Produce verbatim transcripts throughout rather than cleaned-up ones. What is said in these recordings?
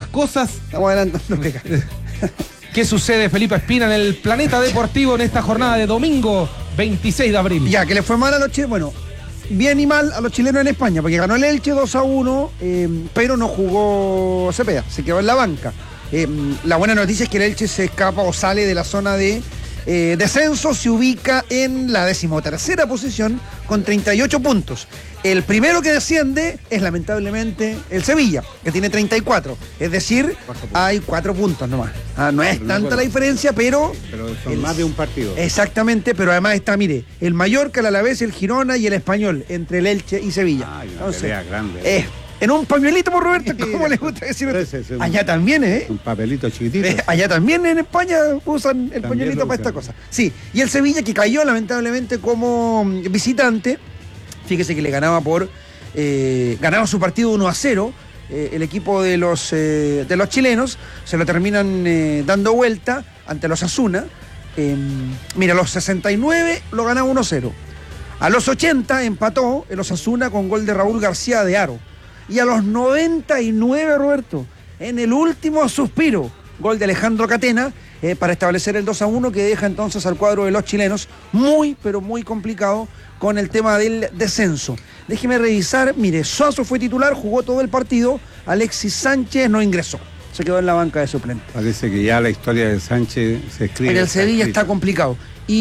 cosas. Estamos adelantando, pega. ¿Qué sucede, Felipe Espina, en el Planeta Deportivo en esta jornada de domingo veintiséis de abril? Ya, que le fue mal a los chilenos. Bueno, bien y mal a los chilenos en España, porque ganó el Elche dos a uno, eh, pero no jugó Cepeda, se quedó en la banca. Eh, la buena noticia es que el Elche se escapa o sale de la zona de eh, descenso, se ubica en la decimotercera posición con treinta y ocho puntos. El primero que desciende es lamentablemente el Sevilla, que tiene treinta y cuatro. Es decir, hay cuatro puntos nomás. Ah, no es tanta la diferencia, pero... Pero son el, más de un partido. Exactamente, pero además está, mire, el Mallorca, el Alavés, el Girona y el Español, entre el Elche y Sevilla. Ah, una Entonces, pelea grande. Eh, en un pañuelito, por Roberto, ¿cómo le gusta decir? Un, allá también, ¿eh? Un papelito chiquitito. Eh, allá también en España usan el También pañuelito para esta usan. cosa. Sí, y el Sevilla que cayó lamentablemente como visitante, fíjese que le ganaba por... Eh, ganaba su partido uno a cero, eh, el equipo de los, eh, de los chilenos, se lo terminan eh, dando vuelta ante los Osasuna. Eh, mira, a los sesenta y nueve lo ganaba uno a cero. A los ochenta empató el Osasuna con gol de Raúl García de Aro. Y a los noventa y nueve, Roberto, en el último suspiro, gol de Alejandro Catena, eh, para establecer el dos a uno, que deja entonces al cuadro de los chilenos muy, pero muy complicado con el tema del descenso. Déjeme revisar, mire, Suazo fue titular, jugó todo el partido, Alexis Sánchez no ingresó, se quedó en la banca de suplente. Parece que ya la historia de Sánchez se escribe. En el Sevilla está complicado.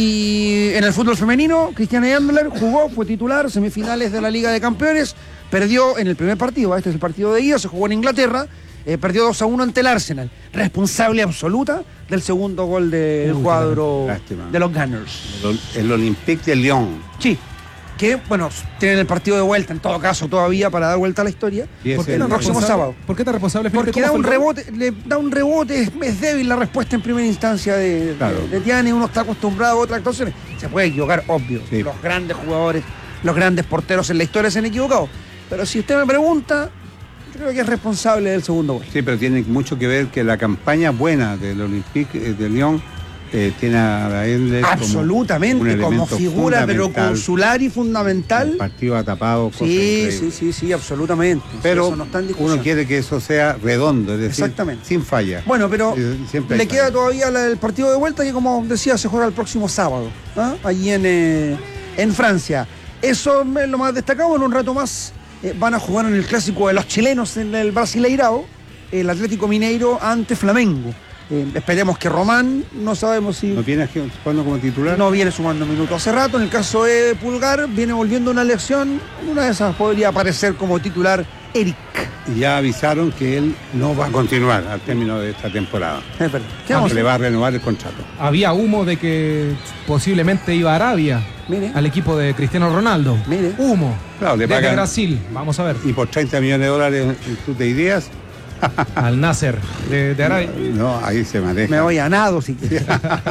Y en el fútbol femenino, Cristiane Andler jugó, fue titular, semifinales de la Liga de Campeones, perdió en el primer partido, este es el partido de ida, se jugó en Inglaterra, eh, perdió dos a uno ante el Arsenal, responsable absoluta del segundo gol del Uy, cuadro lástima. de los Gunners. El, el Olympique de Lyon. Sí, que bueno, tienen el partido de vuelta en todo caso todavía para dar vuelta a la historia. Y ¿Por ese qué no el es próximo sábado? ¿Por qué tan responsable, Felipe? Porque ¿Cómo da fue un el gol? rebote, le da un rebote, es, es débil la respuesta en primera instancia de, Claro. de, de Tiane, uno está acostumbrado a otras actuaciones. Se puede equivocar, obvio. Sí. Los grandes jugadores, los grandes porteros en la historia se han equivocado. Pero si usted me pregunta, yo creo que es responsable del segundo gol. Sí, pero tiene mucho que ver que la campaña buena del Olympique de Lyon eh, tiene a él Absolutamente, como, elemento figura, pero fundamental. consular y fundamental. El partido ha tapado cosas Sí, increíbles. sí, sí, sí, absolutamente. Pero Eso no está en discusión. uno quiere que eso sea redondo, es decir, Exactamente. sin falla. Bueno, pero Eh, siempre hay le queda falla. todavía la- el partido de vuelta que, como decía, se juega el próximo sábado, ¿ah? Allí en, eh, en Francia. Eso es lo más destacado. En un rato más eh, van a jugar en el clásico de los chilenos en el Brasileirao, el Atlético Mineiro ante Flamengo. Eh, esperemos que Román, no sabemos si... ¿No viene aquí jugando como titular? No viene sumando minutos hace rato. En el caso de Pulgar, viene volviendo una lesión. Una de esas podría aparecer como titular Eric. Y ya avisaron que él no va a continuar al término de esta temporada. Es verdad. ¿Qué vamos a Le hacer? va a renovar el contrato. Había humo de que posiblemente iba a Arabia, Mire. al equipo de Cristiano Ronaldo. Mire. Humo. Claro, le Desde pagan- Brasil, vamos a ver. Y por treinta millones de dólares, ¿tú te irías? Al Nasser de, de Arabia. No, ahí se maneja. Me voy a nado si quieres.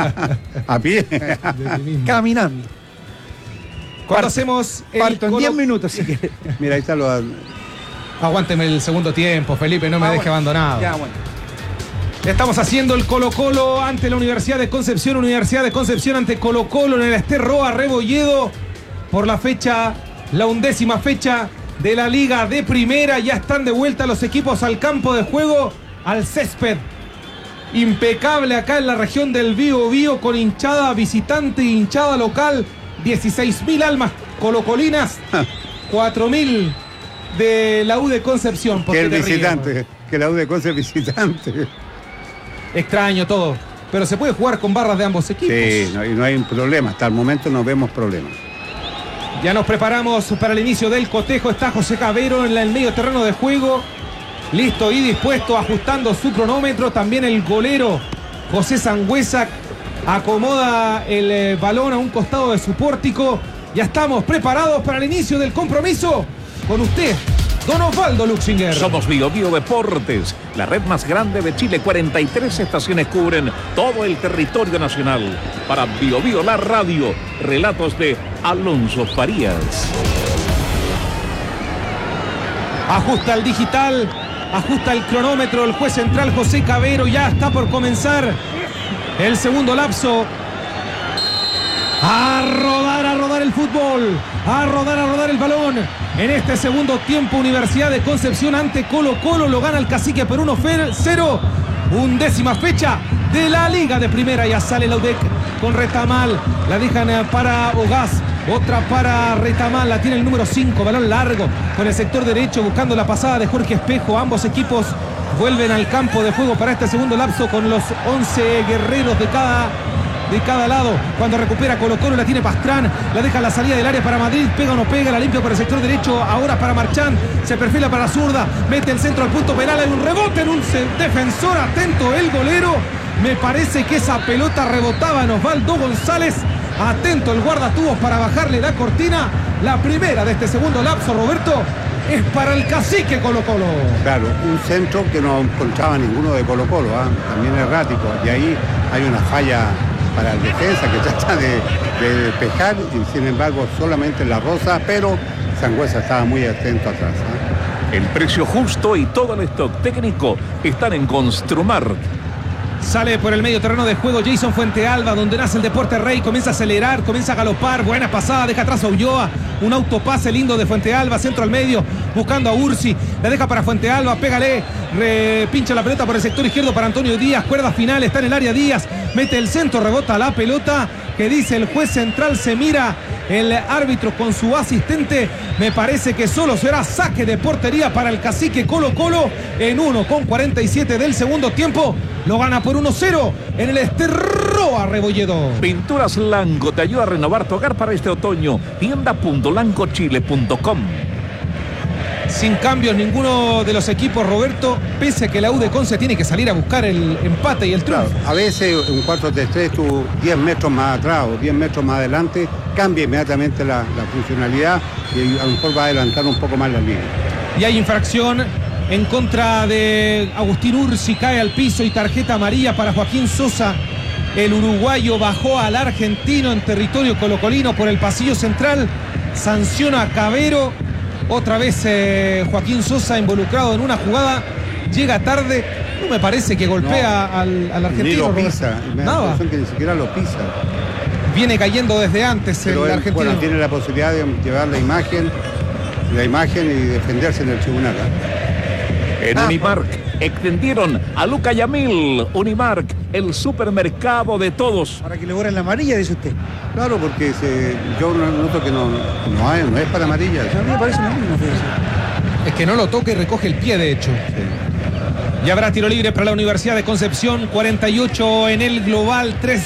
A pie. De ti mismo. Caminando. Cuando Parto. hacemos el Parto en colo- diez minutos si quieres. Mira, ahí está lo. Aguánteme el segundo tiempo, Felipe, no me Ah, deje bueno. abandonado. Ya, bueno. Estamos haciendo el Colo Colo ante la Universidad de Concepción, Universidad de Concepción ante Colo Colo en el Ester Roa Rebolledo por la fecha, la undécima fecha de la Liga de Primera. Ya están de vuelta los equipos al campo de juego, al césped. Impecable acá en la región del Bío Bío con hinchada visitante e hinchada local. dieciséis mil almas colocolinas, cuatro mil de la U de Concepción. ¿Por Que qué el te ríes, visitante, man? que la U de Conce es visitante. Extraño todo. Pero se puede jugar con barras de ambos equipos. Sí, no, y no hay problema. Hasta el momento no vemos problemas. Ya nos preparamos para el inicio del cotejo. Está José Cabero en la- el medio terreno de juego. Listo y dispuesto, ajustando su cronómetro. También el golero José Sangüesa acomoda el eh, balón a un costado de su pórtico. Ya estamos preparados para el inicio del compromiso. Con usted, don Osvaldo Luxinger. Somos Bio Bio Deportes, la red más grande de Chile. cuarenta y tres estaciones cubren todo el territorio nacional. Para Bio Bio la radio, relatos de Alonso Farías. Ajusta el digital, ajusta el cronómetro. El juez central José Cabero ya está por comenzar el segundo lapso A rodar, a rodar el fútbol, a rodar, a rodar el balón. En este segundo tiempo, Universidad de Concepción ante Colo Colo, lo gana el Cacique por uno cero. Undécima fecha de la Liga de Primera. Ya sale la U D E C con Retamal, la dejan para Ogaz, otra para Retamal, la tiene el número cinco, balón largo con el sector derecho buscando la pasada de Jorge Espejo. Ambos equipos vuelven al campo de juego para este segundo lapso con los once guerreros de cada de cada lado. Cuando recupera Colo Colo, la tiene Pastrán, la deja a la salida del área para Madrid, pega o no pega, la limpia por el sector derecho, ahora para Marchán, se perfila para la zurda, mete el centro al punto penal, hay un rebote en un defensor, atento el golero, me parece que esa pelota rebotaba en Osvaldo González, atento el guardatubos para bajarle la cortina. La primera de este segundo lapso, Roberto, es para el Cacique Colo Colo. Claro, un centro que no encontraba ninguno de Colo Colo, ¿eh? También errático, y ahí hay una falla para el defensa que trata de, de despejar, y sin embargo solamente la Rosa, pero Sangüesa estaba muy atento atrás, ¿eh? El precio justo y todo el stock técnico están en Construmart. Sale por el medio terreno de juego Jason Fuentealba, donde nace el Deporte Rey, comienza a acelerar, comienza a galopar, buena pasada, deja atrás a Ulloa, un autopase lindo de Fuentealba, centro al medio, buscando a Ursi, la deja para Fuentealba, pégale, pincha la pelota por el sector izquierdo para Antonio Díaz, cuerda final, está en el área Díaz, mete el centro, rebota la pelota, que dice el juez central, se mira el árbitro con su asistente, me parece que solo será saque de portería para el Cacique Colo Colo en uno con cuarenta y siete del segundo tiempo, lo gana por uno cero en el Esterroa Rebolledo. Pinturas Lanco te ayuda a renovar tu hogar para este otoño. tienda punto lanco chile punto com. Sin cambios ninguno de los equipos, Roberto, pese a que la U de Conce tiene que salir a buscar el empate y el triunfo. Claro, a veces un cuatro tres tres, tú diez metros más atrás o diez metros más adelante, cambia inmediatamente la, la funcionalidad y a lo mejor va a adelantar un poco más la línea. Y hay infracción en contra de Agustín Ursi, cae al piso y tarjeta amarilla para Joaquín Sosa. El uruguayo bajó al argentino en territorio colocolino por el pasillo central, sanciona a Cabero. Otra vez eh, Joaquín Sosa involucrado en una jugada, llega tarde, no me parece que golpea no, al, al argentino. Ni lo pisa, me da la impresión que ni siquiera lo pisa. Viene cayendo desde antes. Pero el él, argentino. Bueno, tiene la posibilidad de llevar la imagen, la imagen y defenderse en el tribunal, ¿eh? En ah, Unimark extendieron a Luca Yamil. Unimark, el supermercado de todos. Para que le borren la amarilla, dice usted. Claro, porque se, yo noto que no, no, hay, no es para amarilla. A mí me parece una misma. Es que no lo toca y recoge el pie, de hecho. Sí. Y habrá tiro libre para la Universidad de Concepción. cuarenta y ocho en el global, tres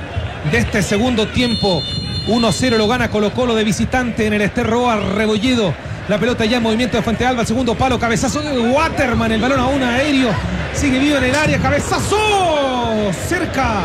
de este segundo tiempo. uno cero lo gana Colo Colo de visitante en el Esterroa Rebolledo. La pelota ya en movimiento de Fuentealba, el segundo palo, cabezazo de Waterman, el balón aún aéreo, sigue vivo en el área, cabezazo cerca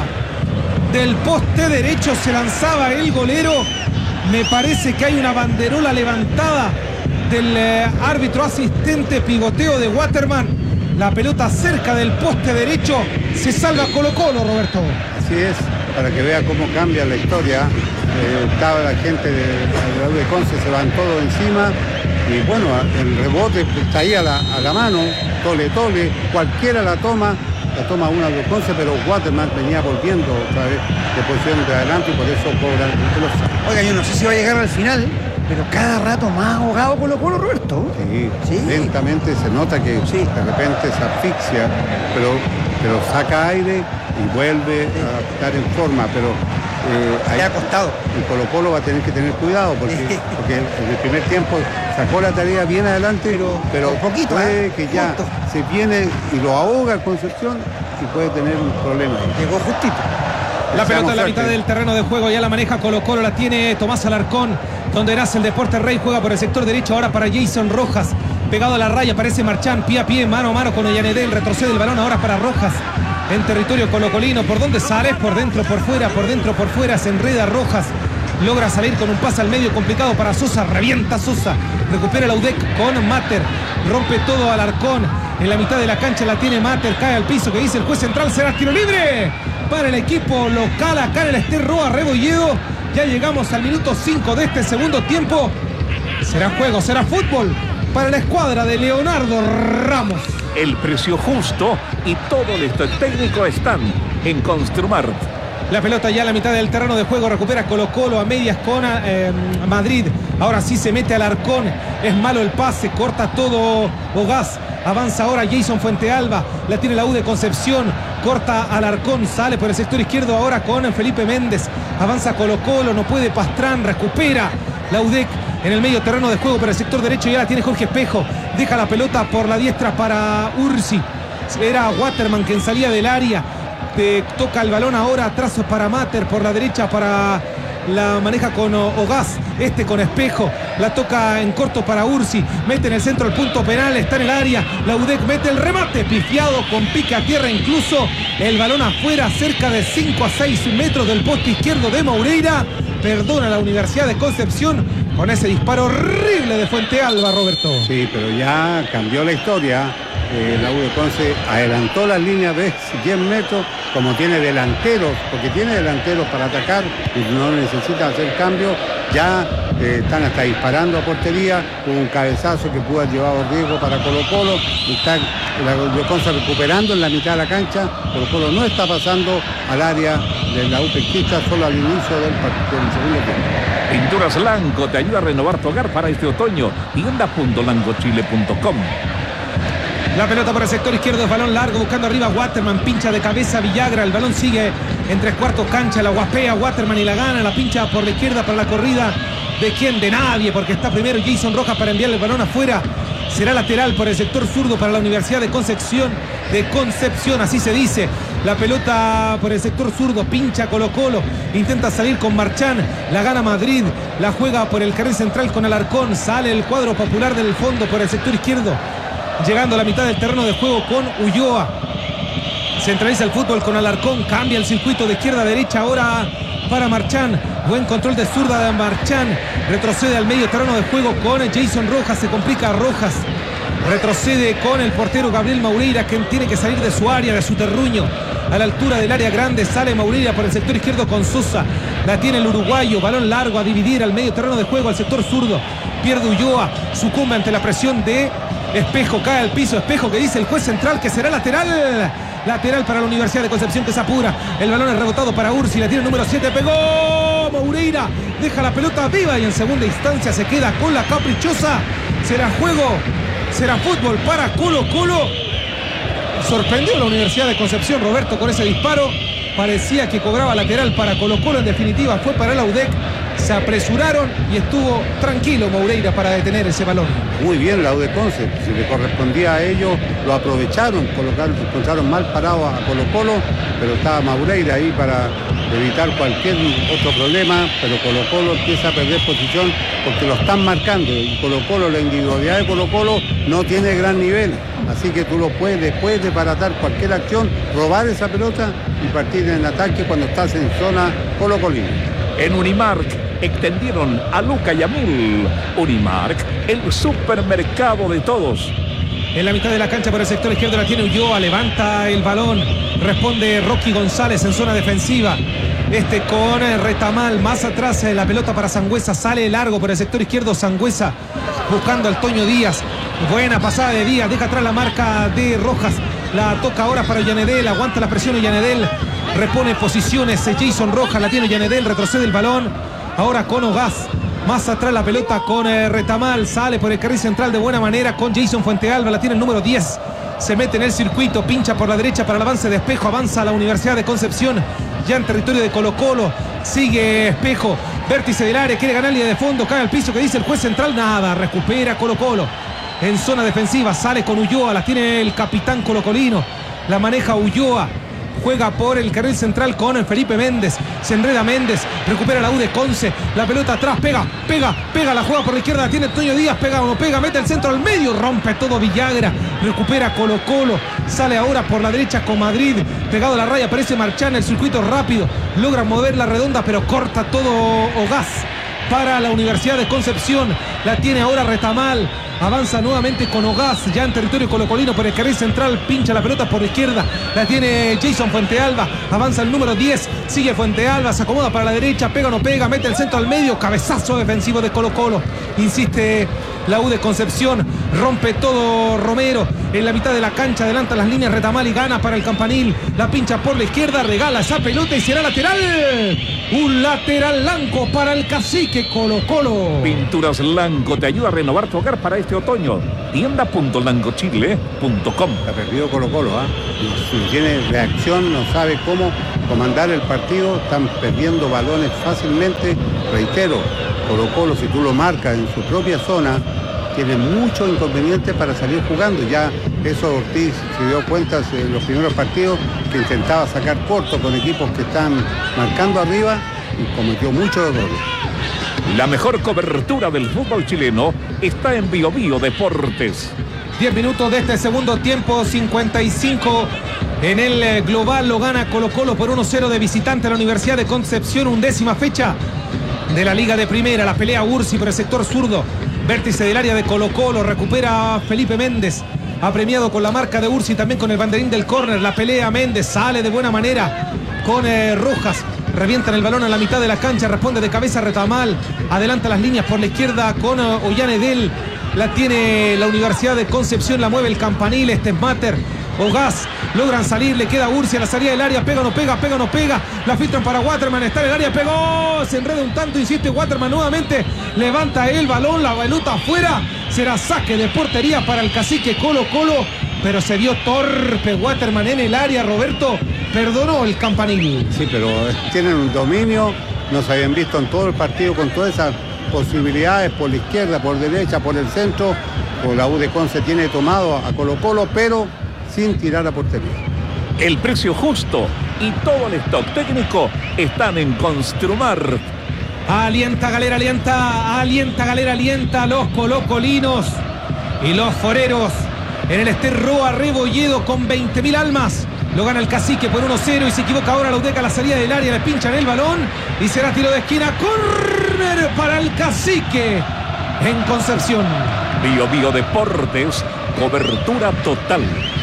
del poste derecho, se lanzaba el golero, me parece que hay una banderola levantada del eh, árbitro asistente, pivoteo de Waterman, la pelota cerca del poste derecho, se salva Colo Colo, Roberto. Así es, para que vea cómo cambia la historia, eh, estaba la gente de la U de Conce, se van todos encima. Y bueno, el rebote está ahí a la, a la mano, tole, tole, cualquiera la toma, la toma una de Conce, pero Waterman venía volviendo otra vez de posición de adelante y por eso cobran el. Oiga, yo no sé si va a llegar al final, pero cada rato más ahogado Colo Colo, Roberto. Sí, sí, lentamente se nota que sí, de repente se asfixia, pero, pero saca aire y vuelve sí. a estar en forma, pero Eh, ahí ha costado. Y Colo Colo va a tener que tener cuidado porque, porque en el primer tiempo sacó la tarea bien adelante, pero, pero poquito, puede ¿eh? que ya Justo. se viene y lo ahoga el Concepción y puede tener un problema. Llegó justito. La pelota en la mitad del terreno de juego, ya la maneja Colo Colo, la tiene Tomás Alarcón, donde nace el Deporte Rey, juega por el sector derecho, ahora para Jason Rojas, pegado a la raya, aparece Marchán, pie a pie, mano a mano con Ollanedel, retrocede el balón ahora para Rojas, en territorio colocolino, ¿por dónde sale? Por dentro, por fuera, por dentro, por fuera, se enreda Rojas, logra salir con un pase al medio complicado para Sosa, revienta Sosa, recupera la U D E C con Mater, rompe todo Alarcón, en la mitad de la cancha la tiene Mater, cae al piso, que dice el juez central, será tiro libre para el equipo local acá en el Esterroa Rebolledo. Ya llegamos al minuto cinco de este segundo tiempo. Será juego, será fútbol para la escuadra de Leonardo Ramos. El precio justo y todo el stock técnico están en Construmart. La pelota ya a la mitad del terreno de juego. Recupera Colo Colo a medias con eh, Madrid. Ahora sí se mete Alarcón. Es malo el pase. Corta todo Ogaz. Avanza ahora Jason Fuentealba. La tiene la U de Concepción. Corta Alarcón. Sale por el sector izquierdo ahora con Felipe Méndez. Avanza Colo Colo. No puede Pastrán. Recupera la U D E C en el medio terreno de juego por el sector derecho. Ya la tiene Jorge Espejo. Deja la pelota por la diestra para Ursi. Era Waterman quien salía del área. Te toca el balón ahora atrás para Mater, por la derecha para la maneja con Ogaz, este con Espejo, la toca en corto para Ursi, mete en el centro el punto penal, está en el área, la U D E C mete el remate, pifiado con pique a tierra, incluso el balón afuera, cerca de cinco a seis metros del poste izquierdo de Moreira. Perdona la Universidad de Concepción con ese disparo horrible de Fuentealba, Roberto. Sí, pero ya cambió la historia. Eh, la U de Conce adelantó las líneas de diez metros, como tiene delanteros, porque tiene delanteros para atacar y no necesita hacer cambios. Ya eh, están hasta disparando a portería. Hubo un cabezazo que pudo haber llevado riesgo para Colo Colo. Está la U de Conce recuperando en la mitad de la cancha. Colo Colo no está pasando al área de la U pesquista, solo al inicio del, del segundo tiempo. Pinturas Lanco te ayuda a renovar tu hogar para este otoño. tienda punto lanco chile punto com. La pelota por el sector izquierdo, es balón largo, buscando arriba Waterman, pincha de cabeza Villagra, el balón sigue en tres cuartos cancha, la guapea Waterman y la gana, la pincha por la izquierda para la corrida, ¿de quién? De nadie, porque está primero Jason Rojas para enviarle el balón afuera, será lateral por el sector zurdo para la Universidad de Concepción, de Concepción, así se dice, la pelota por el sector zurdo, pincha Colo Colo, intenta salir con Marchán, la gana Madrid, la juega por el carril central con Alarcón, sale el cuadro popular del fondo por el sector izquierdo, llegando a la mitad del terreno de juego con Ulloa. Centraliza el fútbol con Alarcón. Cambia el circuito de izquierda a derecha ahora para Marchán. Buen control de zurda de Marchán. Retrocede al medio terreno de juego con Jason Rojas. Se complica Rojas. Retrocede con el portero Gabriel Maureira, quien tiene que salir de su área, de su terruño. A la altura del área grande sale Maureira por el sector izquierdo con Sosa. La tiene el uruguayo. Balón largo a dividir al medio terreno de juego al sector zurdo. Pierde Ulloa. Sucumbe ante la presión de Espejo, cae al piso, Espejo, que dice el juez central que será lateral. Lateral para la Universidad de Concepción, que se apura. El balón es rebotado para Ursi, la tiene el número siete, pegó Moureira, deja la pelota viva y en segunda instancia se queda con la caprichosa. Será juego, será fútbol para Colo Colo. Sorprendió la Universidad de Concepción, Roberto, con ese disparo. Parecía que cobraba lateral para Colo Colo, en definitiva fue para la U D E C. Se apresuraron y estuvo tranquilo Moureira para detener ese balón. Muy bien la U de Conce, si le correspondía a ellos, lo aprovecharon, colocaron, encontraron mal parado a Colo Colo, pero estaba Moureira ahí para evitar cualquier otro problema, pero Colo Colo empieza a perder posición porque lo están marcando y Colo Colo, la individualidad de Colo Colo no tiene gran nivel, así que tú lo puedes, después de baratar cualquier acción, robar esa pelota y partir en ataque cuando estás en zona colocolina. En Unimark extendieron a Luca y a Mil. Unimark, el supermercado de todos. En la mitad de la cancha por el sector izquierdo la tiene Ulloa, levanta el balón, responde Rocky González en zona defensiva. Este con Retamal, más atrás la pelota para Sangüesa, sale largo por el sector izquierdo Sangüesa, buscando al Toño Díaz. Buena pasada de Díaz, deja atrás la marca de Rojas, la toca ahora para Ollanedel, aguanta la presión Ollanedel, repone posiciones Jason Rojas, la tiene Ollanedel, retrocede el balón, ahora con Ogaz. Más atrás la pelota con eh, Retamal, sale por el carril central de buena manera con Jason Fuentealba, la tiene el número diez, se mete en el circuito, pincha por la derecha para el avance de Espejo, avanza a la Universidad de Concepción, ya en territorio de Colo Colo, sigue Espejo, vértice del área, quiere ganar línea de fondo, cae al piso, que dice el juez central, nada, recupera Colo Colo, en zona defensiva, sale con Ulloa, la tiene el capitán colocolino, la maneja Ulloa, juega por el carril central con Felipe Méndez, se enreda Méndez, recupera la U de Conce, la pelota atrás, pega, pega, pega, la juega por la izquierda, la tiene Toño Díaz, pega o no pega, mete el centro al medio, rompe todo Villagra, recupera Colo Colo, sale ahora por la derecha con Madrid, pegado a la raya, aparece Marchán, el circuito rápido, logra mover la redonda, pero corta todo Ogaz para la Universidad de Concepción, la tiene ahora Retamal, avanza nuevamente con Ogaz, ya en territorio colocolino por el carril central, pincha la pelota por la izquierda, la tiene Jason Fuentealba, avanza el número diez, sigue Fuentealba, se acomoda para la derecha, pega o no pega, mete el centro al medio, cabezazo defensivo de Colo Colo, insiste la U de Concepción, Rompe todo Romero en la mitad de la cancha, adelanta las líneas Retamal y gana para el Campanil. La pincha por la izquierda, regala esa pelota y será lateral. Un lateral blanco para el Cacique Colo Colo. Pinturas Lanco te ayuda a renovar tu hogar para este otoño. tienda punto lancochile punto com. Ha perdido Colo Colo, ¿ah? ¿eh? No tiene reacción, no sabe cómo comandar el partido, están perdiendo balones fácilmente. Reitero, Colo Colo, si tú lo marcas en su propia zona, tiene muchos inconvenientes para salir jugando. Ya eso Ortiz se dio cuenta en los primeros partidos que intentaba sacar corto con equipos que están marcando arriba y cometió muchos errores. La mejor cobertura del fútbol chileno está en Bio Bio Deportes. diez minutos de este segundo tiempo, cincuenta y cinco en el global, lo gana Colo Colo por uno cero de visitante a la Universidad de Concepción, undécima fecha de la Liga de Primera. La pelea Ursi por el sector zurdo, vértice del área de Colo Colo, recupera Felipe Méndez, apremiado con la marca de Ursi, también con el banderín del córner. La pelea Méndez, sale de buena manera con eh, Rojas, revientan el balón a la mitad de la cancha, responde de cabeza Retamal, adelanta las líneas por la izquierda con uh, Ollanedel, la tiene la Universidad de Concepción, la mueve el Campanil, este es Mater, Ogaz, logran salir, le queda Ursi a la salida del área, pega o no pega, pega o no pega, la filtran para Waterman, está en el área, pegó, se enreda un tanto, insiste Waterman nuevamente, levanta el balón, la pelota afuera, será saque de portería para el Cacique Colo Colo, pero se vio torpe Waterman en el área, Roberto, perdonó el Campanil. Sí, pero tienen un dominio, no se habían visto en todo el partido con todas esas posibilidades por la izquierda, por derecha, por el centro, o la U de Conce tiene tomado a Colo Colo, pero sin tirar a portería. El precio justo y todo el stock técnico están en Construmar. Alienta Galera, alienta, alienta Galera, alienta a los colocolinos y los foreros en el Esterroa Rebolledo con veinte mil almas. Lo gana el Cacique por uno cero y se equivoca ahora la U D E C a la salida del área, le pinchan el balón y será tiro de esquina, córner para el Cacique en Concepción. Bio Bio Deportes, cobertura total.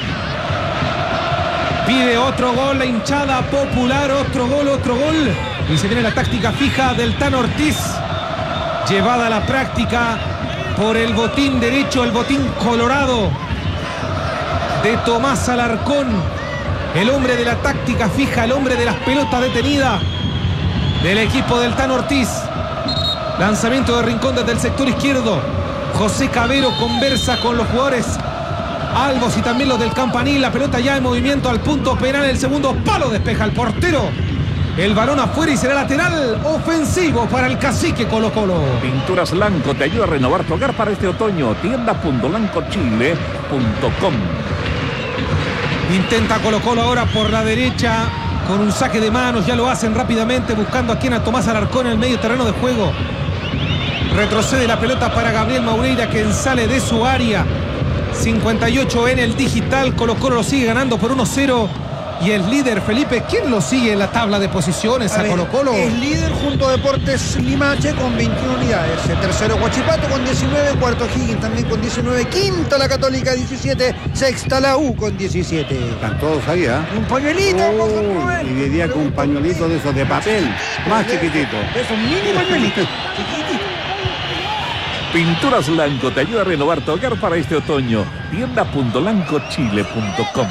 Pide otro gol la hinchada popular, otro gol, otro gol. Y se viene la táctica fija del Tano Ortiz, llevada a la práctica por el botín derecho, el botín colorado de Tomás Alarcón, el hombre de la táctica fija, el hombre de las pelotas detenidas del equipo del Tano Ortiz. Lanzamiento de Rincón desde el sector izquierdo. José Cabero conversa con los jugadores Albos y también los del Campanil. La pelota ya en movimiento al punto penal. El segundo palo despeja el portero. El balón afuera y será lateral ofensivo para el Cacique Colo Colo. Pinturas Lanco te ayuda a renovar tu hogar para este otoño. tienda punto lancochile punto com. Intenta Colo Colo ahora por la derecha con un saque de manos. Ya lo hacen rápidamente buscando a quien, a Tomás Alarcón en el medio terreno de juego. Retrocede la pelota para Gabriel Maureira, quien sale de su área. cincuenta y ocho en el digital. Colo Colo lo sigue ganando por uno cero. Y el líder, Felipe, ¿quién lo sigue en la tabla de posiciones a, a ver, Colo Colo? Es líder junto a Deportes Limache con veintiuna unidades. El tercero Huachipato con diecinueve. Cuarto Higgins también con diecinueve. Quinta la Católica diecisiete. Sexta la U con diecisiete. Están todos ahí, ¿eh? Un pañuelito. Oh, y diría que un pañuelito de esos de papel. Más chiquitito. Es un mini pañuelito. Chiquitito. Pinturas Lanco te ayuda a renovar tu hogar para este otoño. tienda punto lancochile punto com.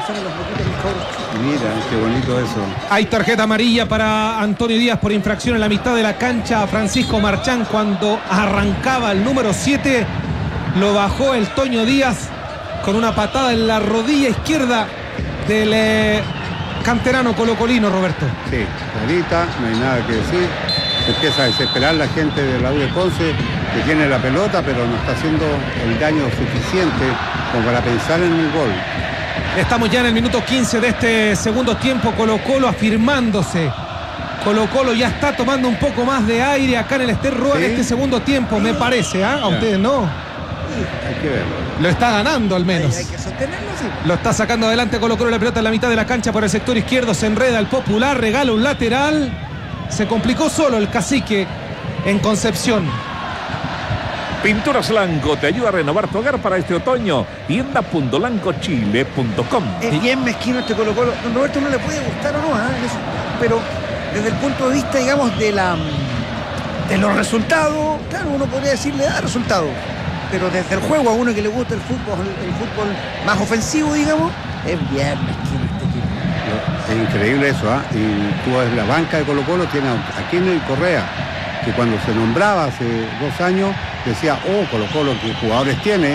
Mira, qué bonito eso. Hay tarjeta amarilla para Antonio Díaz por infracción en la mitad de la cancha. Francisco Marchán, cuando arrancaba el número siete, lo bajó el Toño Díaz con una patada en la rodilla izquierda del eh, canterano colocolino, Roberto. Sí, clarita, no hay nada que decir. Empieza a desesperar la gente de la U de Conce, que tiene la pelota, pero no está haciendo el daño suficiente como para pensar en un gol. Estamos ya en el minuto quince de este segundo tiempo. Colo Colo afirmándose. Colo Colo ya está tomando un poco más de aire acá en el Esterroa, ¿sí?, en este segundo tiempo, me parece, ¿eh? A ustedes no. Hay que verlo. Lo está ganando al menos. Hay, hay que sostenerlo, sí. Lo está sacando adelante Colo Colo, la pelota en la mitad de la cancha por el sector izquierdo. Se enreda el Popular, regala un lateral. Se complicó solo el Cacique en Concepción. Pinturas Lanco te ayuda a renovar tu hogar para este otoño. tienda punto lancochile punto com. Es bien mezquino este Colo Colo. Don Roberto, no le puede gustar o no, ¿eh? Pero desde el punto de vista, digamos, de la de los resultados, claro, uno podría decirle da resultado. pero desde el juego, a uno que le gusta el fútbol, el fútbol más ofensivo, digamos, es bien mezquino este equipo. Es increíble eso, ¿ah? ¿eh? Y tú ves la banca de Colo Colo, tiene a Aquino y Correa, que cuando se nombraba hace dos años, decía, oh, Colo Colo, ¿qué jugadores tiene?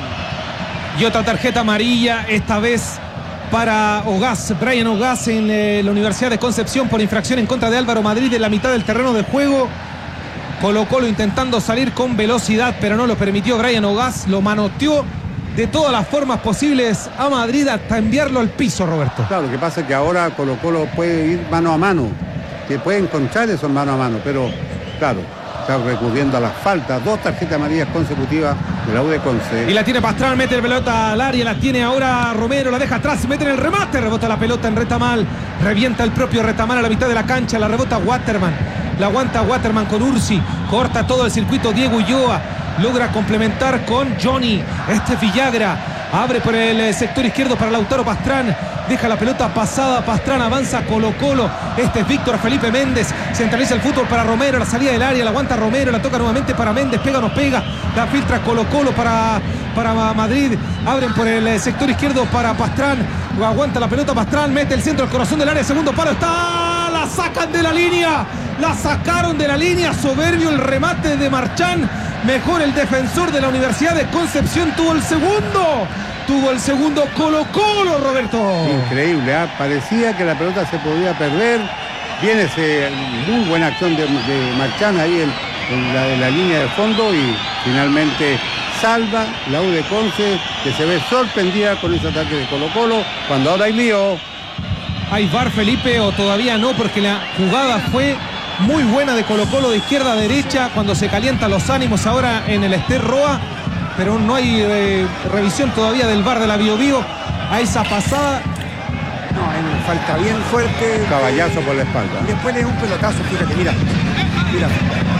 Y otra tarjeta amarilla, esta vez para Ogaz, Brian Ogaz en eh, la Universidad de Concepción por infracción en contra de Álvaro Madrid en la mitad del terreno de juego. Colo Colo intentando salir con velocidad, pero no lo permitió Brian Ogaz, lo manoteó de todas las formas posibles a Madrid hasta enviarlo al piso, Roberto. Claro, lo que pasa es que ahora Colo Colo puede ir mano a mano, que puede encontrar esos mano a mano, pero claro, está recurriendo a las faltas, dos tarjetas amarillas consecutivas de la U de Conce. Y la tiene Pastrán, mete la pelota al área, la tiene ahora Romero, la deja atrás, mete en el remate, rebota la pelota en Retamal, revienta el propio Retamal a la mitad de la cancha, la rebota Waterman, la aguanta Waterman con Ursi, corta todo el circuito Diego Ulloa, logra complementar con Johnny, este Villagra, abre por el sector izquierdo para Lautaro Pastrán, deja la pelota pasada, Pastrán avanza Colo Colo, este es Víctor Felipe Méndez, centraliza el fútbol para Romero, la salida del área, la aguanta Romero, la toca nuevamente para Méndez, pega o no pega, la filtra Colo Colo para, para Madrid, abren por el sector izquierdo para Pastrán, aguanta la pelota Pastrán, mete el centro al corazón del área, segundo palo, está, la sacan de la línea, la sacaron de la línea, soberbio el remate de Marchán, mejor el defensor de la Universidad de Concepción, tuvo el segundo, tuvo el segundo Colo Colo, Roberto. Increíble, ¿eh? Parecía que la pelota se podía perder, viene ese muy buena acción de, de Marchán ahí en, en, la, en la línea de fondo y finalmente salva la U de Conce, que se ve sorprendida con ese ataque de Colo Colo, cuando ahora hay lío. ¿Hay V A R, Felipe, o todavía no? Porque la jugada fue muy buena de Colo Colo de izquierda a derecha cuando se calientan los ánimos ahora en el Ester Roa, pero no hay eh, revisión todavía del V A R de la Bio Bio a esa pasada. No, hay una falta bien fuerte. Caballazo por la espalda. Y después le da un pelotazo, fíjate, mira. Mira.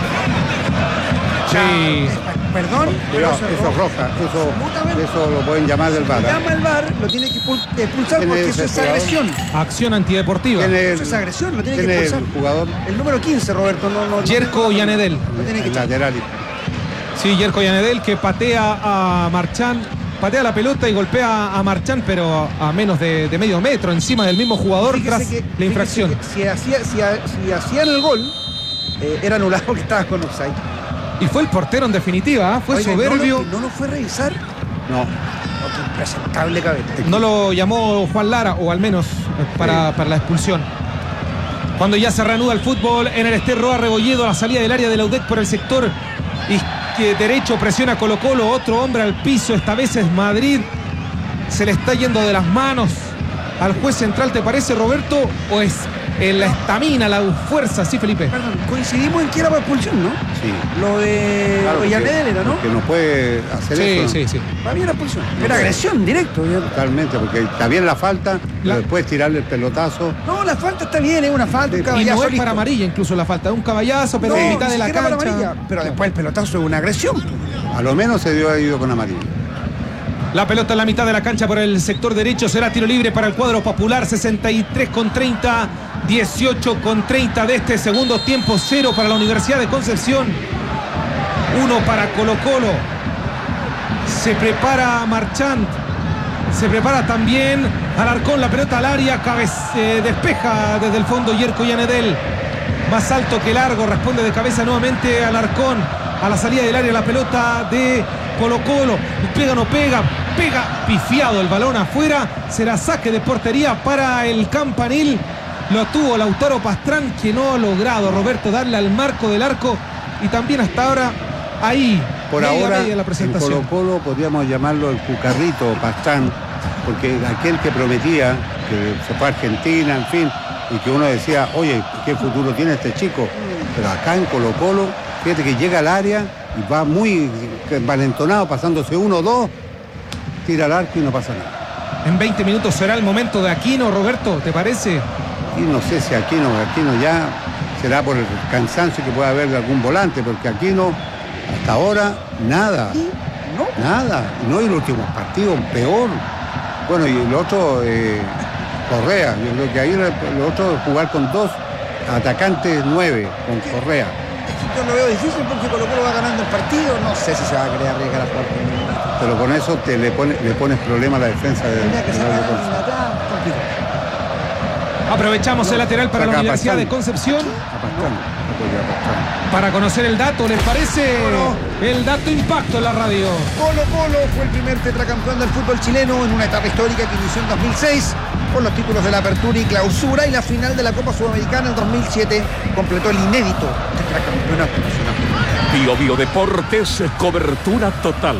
Sí. Perdón, pero eso, eso es roja, eso, eso lo pueden llamar del V A R. Llama el V A R, lo tiene que expulsar porque eso es agresión. Acción antideportiva. Eso es agresión, lo tiene que expulsar. El jugador. El número quince, Roberto, no, no. Yerko Yanedel. Lo tiene que echar. Lateral. Sí, Yerko Yanedel que patea a Marchán, patea la pelota y golpea a Marchán, pero a menos de, de medio metro, encima del mismo jugador. Fíjese tras que, la infracción. Si, hacía, si, si hacían el gol, eh, era anulado que estaba con offside. Y fue el portero en definitiva, ¿eh? Fue Oiga, soberbio. ¿No lo, no lo fue a revisar? No. Oh, qué impresentable cabeza. No lo llamó Juan Lara, o al menos para, para la expulsión. Cuando ya se reanuda el fútbol en el Ester Roa Rebolledo, a la salida del área de la U D E C por el sector derecho, presiona Colo Colo, otro hombre al piso, esta vez es Madrid. Se le está yendo de las manos al juez central, ¿te parece, Roberto? ¿O es en la estamina, la fuerza? Sí, Felipe. Perdón, coincidimos en que era por expulsión, ¿no? Sí. Lo de claro, Yanedel era, ¿no? Que no puede hacer sí, eso. Sí, sí, sí. Para mí era expulsión. Era agresión directo. Ya. Totalmente, porque está bien la falta, la... pero después tirarle el pelotazo. No, la falta está bien, es una falta, un caballazo. Y no es listo. para amarilla incluso la falta, es un caballazo, pero no, en mitad de la cancha. Amarilla, pero después el pelotazo es una agresión. A lo menos se dio ido con amarilla. La pelota en la mitad de la cancha por el sector derecho, será tiro libre para el cuadro popular, sesenta y tres con treinta, dieciocho con treinta de este segundo tiempo, cero para la Universidad de Concepción, uno para Colo Colo. Se prepara Marchand, se prepara también Alarcón, la pelota al área, cabeza, eh, despeja desde el fondo Yerko Yanedel, más alto que largo, responde de cabeza nuevamente Alarcón, a la salida del área la pelota de Colo Colo, pega o no pega, pega pifiado el balón afuera, será saque de portería para el Campanil, lo tuvo Lautaro Pastrán, que no ha logrado, Roberto, darle al marco del arco, y también hasta ahora ahí, por media, ahora media la presentación. en Colo Colo podríamos llamarlo el cucarrito Pastrán, porque aquel que prometía que se fue a Argentina, en fin, y que uno decía, oye, ¿qué futuro tiene este chico? Pero acá en Colo Colo, fíjate que llega al área y va muy envalentonado, pasándose uno o dos, tira al arco y no pasa nada. En veinte minutos será el momento de Aquino, Roberto, ¿te parece? Y no sé si Aquino, Aquino ya será por el cansancio que pueda haber de algún volante, porque Aquino hasta ahora nada, no. nada, no, y los últimos partidos peor. Bueno, y el otro, eh, Correa, yo creo que ahí lo otro es jugar con dos atacantes nueve, con Correa. yo lo veo difícil porque Colo Colo va ganando el partido. No sé si se va a querer arriesgar a jugar con el United. Pero con eso te le, pone, le pones problema a la defensa de, Tenía que de sacar la a defensa. atrás, complicado. Aprovechamos el lateral para la Saca a Universidad Pastrana. de Concepción. A Pastrana, apoya a Pastrana. Para conocer el dato, ¿les parece? Bueno. El dato impacto en la radio. Colo Colo fue el primer tetracampeón del fútbol chileno en una etapa histórica que inició en dos mil seis con los títulos de la Apertura y Clausura, y la final de la Copa Sudamericana en dos mil siete completó el inédito tetracampeonato nacional. Bio Bio Deportes, cobertura total.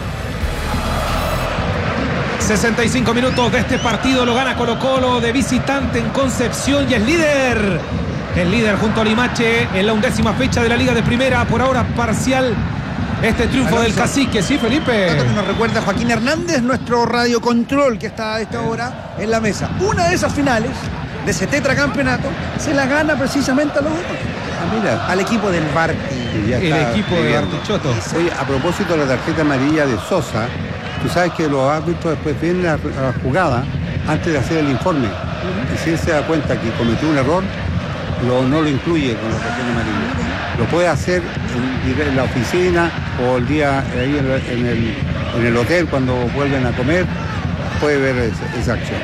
sesenta y cinco minutos de este partido, lo gana Colo Colo de visitante en Concepción y es líder. El líder junto a Limache en la undécima fecha de la Liga de Primera, por ahora parcial este triunfo Alonso. del Cacique. Sí, Felipe. Dato que nos recuerda Joaquín Hernández, nuestro radiocontrol que está a esta hora en la mesa. Una de esas finales de ese tetracampeonato se la gana precisamente a los Ah, mira. al equipo del Barti. Y ya El está equipo de pidiendo. Bartichotto. Oye, a propósito de la tarjeta amarilla de Sosa, tú sabes que los árbitros después vienen a la jugada antes de hacer el informe. Y si él se da cuenta que cometió un error, lo, no lo incluye con la tarjeta amarilla. Lo puede hacer en, en la oficina o el día ahí en, la- en el, en el hotel cuando vuelven a comer, puede ver esa, esa acción.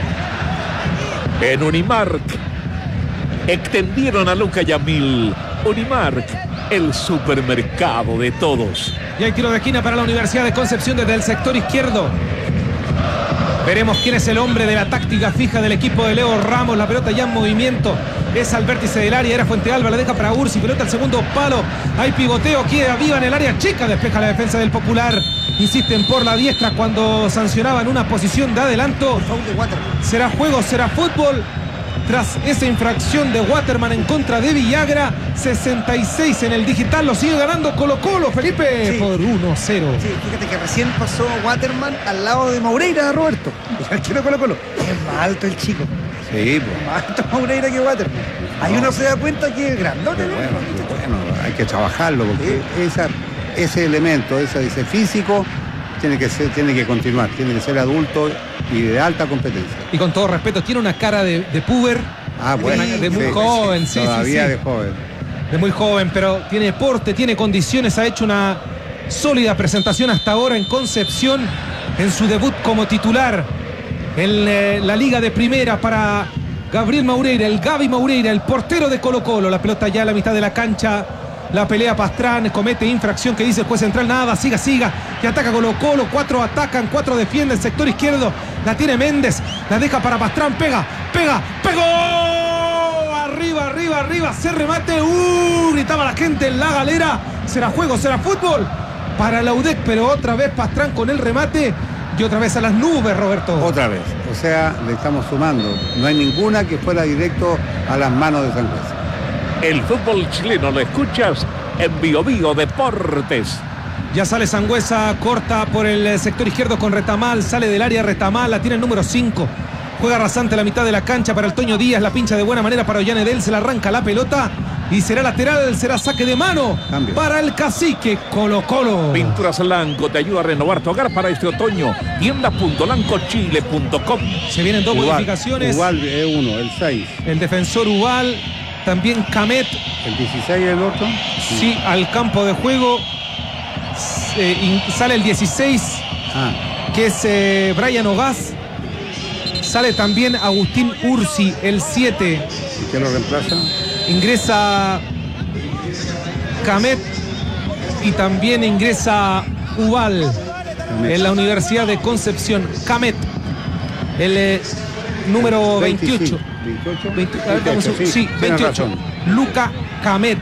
En Unimark extendieron a Luca Yamil. Unimark, el supermercado de todos. Y hay tiro de esquina para la Universidad de Concepción desde el sector izquierdo. Veremos quién es el hombre de la táctica fija del equipo de Leo Ramos. La pelota ya en movimiento. Es al vértice del área. Era Fuente Alba. La deja para Ursi. Pelota al segundo palo. Hay pivoteo. Queda viva en el área chica. Despeja la defensa del Popular. Insisten por la diestra cuando sancionaban una posición de adelanto. Foul de Waterman. Será juego, será fútbol. Tras esa infracción de Waterman en contra de Villagra, sesenta y seis en el digital, lo sigue ganando Colo Colo, Felipe, Sí. por uno cero. Sí, fíjate que recién pasó Waterman al lado de Maureira, Roberto. El arquero de Colo Colo. Es más alto el chico. Sí, pues. Más alto Maureira que Waterman. Ahí uno se da cuenta que es grandote, ¿no? Bueno, bueno, hay que trabajarlo porque esa, ese elemento, ese, ese físico, tiene que ser, tiene que continuar, tiene que ser adulto y de alta competencia. Y con todo respeto, tiene una cara de, de puber, Ah, bueno, de muy sí, joven, sí, sí, todavía sí. de joven. de muy joven, pero tiene porte, tiene condiciones, ha hecho una sólida presentación hasta ahora en Concepción, en su debut como titular en eh, la Liga de Primera para Gabriel Maureira, el Gaby Maureira, el portero de Colo Colo. La pelota ya a la mitad de la cancha, la pelea Pastrán, comete infracción que dice el juez central, nada, siga, siga, que ataca Colo Colo, cuatro atacan, cuatro defienden, sector izquierdo, la tiene Méndez, la deja para Pastrán, pega, pega, pegó, arriba, arriba, arriba, se remate, uh, gritaba la gente en la galera, será juego, será fútbol para la U D E C, pero otra vez Pastrán con el remate y otra vez a las nubes, Roberto. Otra vez, o sea, le estamos sumando. No hay ninguna que fuera directo a las manos de San Luis. El fútbol chileno lo escuchas en Bio Bio Deportes. Ya sale Sangüesa, corta por el sector izquierdo con Retamal, sale del área Retamal, la tiene el número cinco. Juega rasante a la mitad de la cancha para el Toño Díaz, la pincha de buena manera para Ollanedel, se la arranca la pelota y será lateral, será saque de mano Cambio. para el Cacique Colo Colo. Pinturas Lanco te ayuda a renovar tu hogar para este otoño. tienda punto lanco chile punto com. Se vienen dos modificaciones, Igual es uno, el seis. el defensor Ubal, también Camet, El dieciséis el otro. sí, al campo de juego. Eh, in- sale el dieciséis, Ah, que es eh, Brian Ogaz. Sale también Agustín Ursi, el siete. ¿y qué lo reemplaza? Ingresa Camet y también ingresa Ubal Camet. en la Universidad de Concepción. Camet, el eh, número veintiocho. veintiocho. veinte, a ver, vamos a- veintiocho, sí, tienes veintiocho. razón. Luca Camet.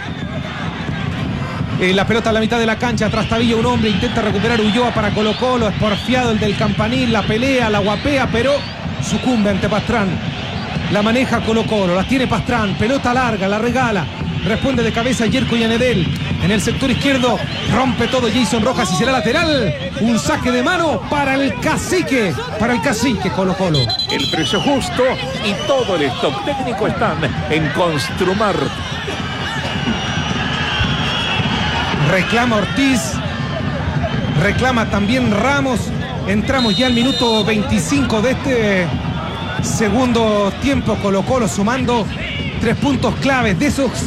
Eh, la pelota a la mitad de la cancha, Trastavilla, un hombre, intenta recuperar Ulloa para Colo Colo, es porfiado el del Campanil, la pelea, la guapea, pero sucumbe ante Pastrán. La maneja Colo Colo, la tiene Pastrán, pelota larga, la regala, responde de cabeza Yerko Yanedel. En el sector izquierdo rompe todo Jason Rojas y será lateral. Un saque de mano para el Cacique, para el Cacique Colo Colo. El precio justo y todo el stock técnico están en Construmar. Reclama Ortiz, reclama también Ramos. Entramos ya al minuto veinticinco de este segundo tiempo. Colo Colo sumando tres puntos claves. De esos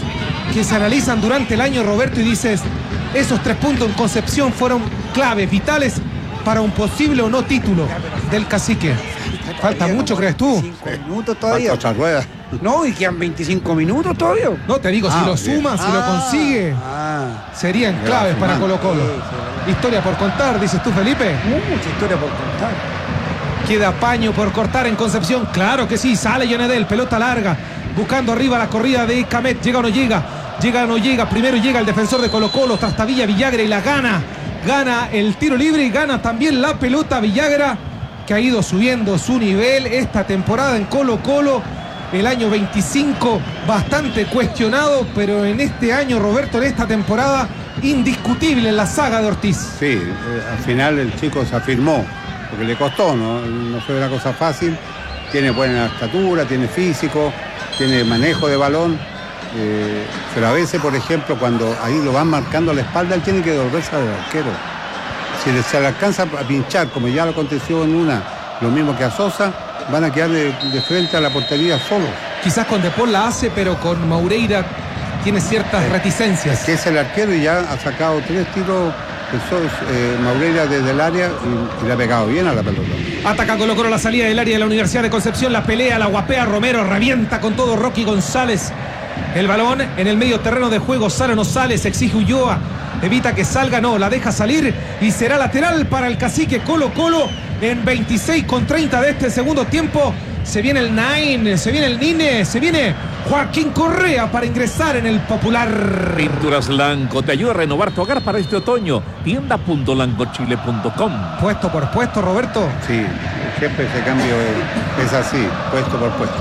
que se analizan durante el año, Roberto, y dices, esos tres puntos en Concepción fueron claves, vitales para un posible o no título del Cacique. Falta mucho, ¿crees tú? Cinco minutos todavía. Otra rueda. No, y quedan veinticinco minutos todavía. No, te digo, Ah, si lo bien. suma, si lo Ah, consigue, Ah, serían Ya, claves para sumando. Colo Colo. Historia por contar, dices tú, Felipe. mucha historia por contar. Queda paño por cortar en Concepción. Claro que sí, sale Yanedel, pelota larga, buscando arriba la corrida de Camet. Llega o no llega, llega o no llega. Primero llega el defensor de Colo Colo, Trastavilla Villagra, y la gana. Gana el tiro libre y gana también la pelota Villagra, que ha ido subiendo su nivel esta temporada en Colo Colo. El año veinticinco bastante cuestionado, pero en este año, Roberto, en esta temporada, indiscutible en la saga de Ortiz. Sí, eh, al final el chico se afirmó, porque le costó, ¿no? No fue una cosa fácil. Tiene buena estatura, tiene físico, tiene manejo de balón. Eh, pero a veces, por ejemplo, cuando ahí lo van marcando a la espalda, él tiene que devolverse al arquero. Si le- se le alcanza a pinchar, como ya lo aconteció en una, lo mismo que a Sosa, van a quedar de, de frente a la portería solos. Quizás con Depol la hace, pero con Maureira tiene ciertas reticencias. Que es el arquero y ya ha sacado tres tiros eh, Maureira desde el área y, y le ha pegado bien a la pelota. Ataca Colo Colo la salida del área de la Universidad de Concepción, la pelea, la guapea Romero, revienta con todo Rocky González. El balón en el medio terreno de juego, sale o no sale, se exige Ulloa, evita que salga, no, la deja salir y será lateral para el Cacique Colo Colo en veintiséis con treinta de este segundo tiempo. Se viene el Nine, se viene el Nine, se viene Joaquín Correa para ingresar en el popular. Pinturas Lanco te ayuda a renovar tu hogar para este otoño. tienda punto lancochile punto com. Puesto por puesto, Roberto. Sí, siempre ese cambio es, es así, puesto por puesto.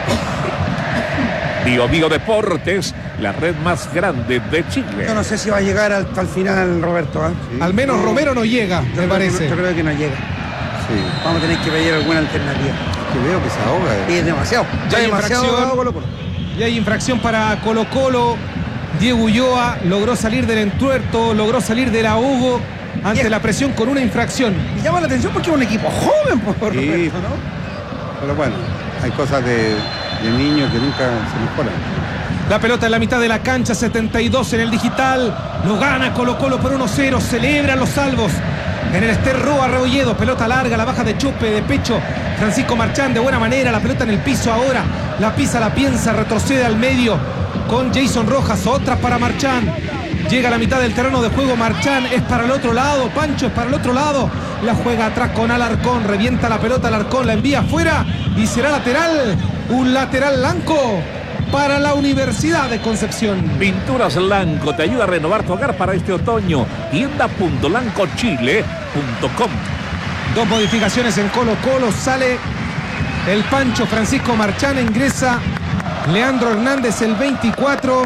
Bio Bio Deportes, la red más grande de Chile. Yo no sé si va a llegar hasta el final, Roberto. ¿eh? Sí. Al menos Romero no llega, Yo me creo parece. Que, no- yo creo que no llega. Sí, Vamos a tener que pedir alguna alternativa. que veo que se ahoga. Y eh. es demasiado. Ya hay demasiado infracción. ahogado Colo Colo. Y hay infracción para Colo Colo. Diego Ulloa logró salir del entuerto, logró salir del ahogo ante Bien. la presión con una infracción. Y llama la atención porque es un equipo joven, por Sí. Roberto, ¿no? Pero bueno, hay cosas de, de niños que nunca se mejoran. La pelota en la mitad de la cancha, setenta y dos en el digital. Lo gana Colo Colo por uno cero. Celebran los salvos. En el Esterroa Rebolledo, pelota larga, la baja de chupe, de pecho. Francisco Marchán de buena manera, la pelota en el piso ahora. La pisa, la piensa, retrocede al medio con Jason Rojas. Otra para Marchán. Llega a la mitad del terreno de juego. Marchán es para el otro lado. Pancho es para el otro lado. La juega atrás con Alarcón. Revienta la pelota Alarcón. La envía afuera. Y será lateral. Un lateral blanco para la Universidad de Concepción. Pinturas Lanco te ayuda a renovar tu hogar para este otoño. tienda punto lancochile punto com. Dos modificaciones en Colo Colo. Sale el Pancho Francisco Marchán. Ingresa Leandro Hernández el veinticuatro.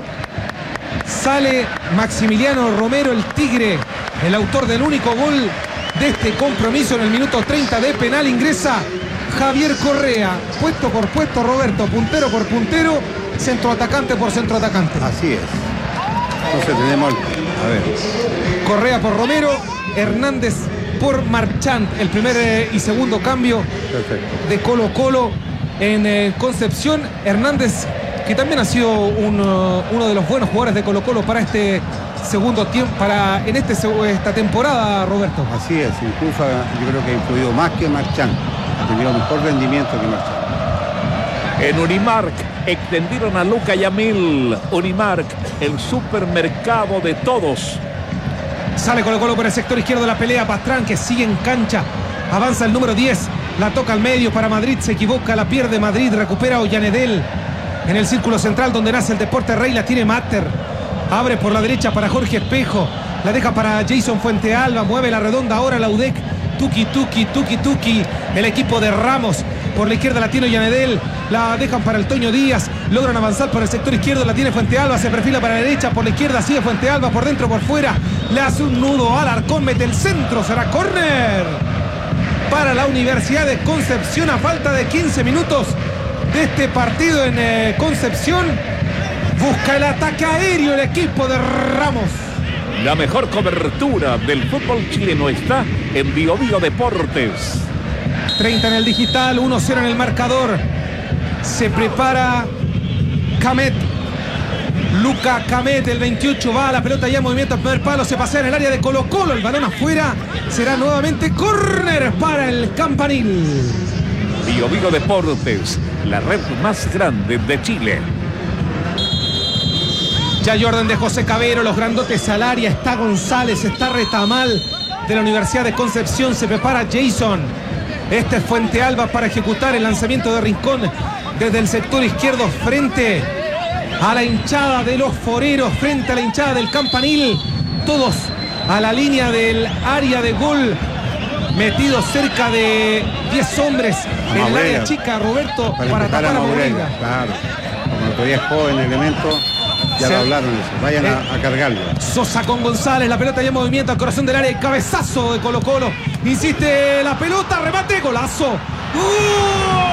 Sale Maximiliano Romero el Tigre, el autor del único gol de este compromiso en el minuto treinta de penal. Ingresa Javier Correa. Puesto por puesto, Roberto. Puntero por puntero. Centroatacante por centroatacante. Así es. Entonces tenemos, a ver, Correa por Romero. Hernández por Marchand. El primer eh, y segundo cambio perfecto. de Colo Colo en eh, Concepción. Hernández, que también ha sido un, uh, uno de los buenos jugadores de Colo Colo para este segundo tiempo, para en este, esta temporada, Roberto. Así es, incluso yo creo que ha influido más que Marchán. Ha tenido mejor rendimiento que Marchán. En Unimark extendieron a Luca Yamil. Unimark, el supermercado de todos. Sale Colo Colo por el sector izquierdo de la pelea. Pastrán, que sigue en cancha. Avanza el número diez. La toca al medio para Madrid. Se equivoca, la pierde Madrid. Recupera Ollanedel. En el círculo central donde nace el deporte rey la tiene Mater. Abre por la derecha para Jorge Espejo. La deja para Jason Fuentealba. Mueve la redonda ahora la U D E C. Tuki, tuki, tuki, tuki. El equipo de Ramos. Por la izquierda la tiene Ollanedel. La dejan para el Toño Díaz. Logran avanzar por el sector izquierdo. La tiene Fuentealba. Se perfila para la derecha. Por la izquierda sigue Fuentealba. Por dentro, por fuera. Le hace un nudo al Alarcón. Mete el centro. Será córner para la Universidad de Concepción a falta de quince minutos de este partido en eh, Concepción. Busca el ataque aéreo el equipo de Ramos. La mejor cobertura del fútbol chileno está en Bio Bio Deportes. treinta en el digital, uno cero en el marcador. Se prepara Camet. Luca Camet, el veintiocho, va a la pelota ya en movimiento al primer palo, se pasea en el área de Colo Colo, el balón afuera, será nuevamente córner para el Campanil. Bio Bio Deportes, la red más grande de Chile. Ya Jordan de José Cabero, los grandotes al área, está González, está Retamal de la Universidad de Concepción, se prepara Jason. Este es Fuente Alba para ejecutar el lanzamiento de Rincón desde el sector izquierdo frente a la hinchada de los foreros, frente a la hinchada del Campanil, todos a la línea del área de gol, metidos cerca de diez hombres en el área chica, Roberto, para, para tapar a Moreira. Claro, como todavía es joven el elemento, ya lo hablaron eso, vayan eh, a, a cargarlo. Sosa con González, la pelota ya en movimiento al corazón del área, el cabezazo de Colo Colo, insiste la pelota, remate, golazo. ¡Uh!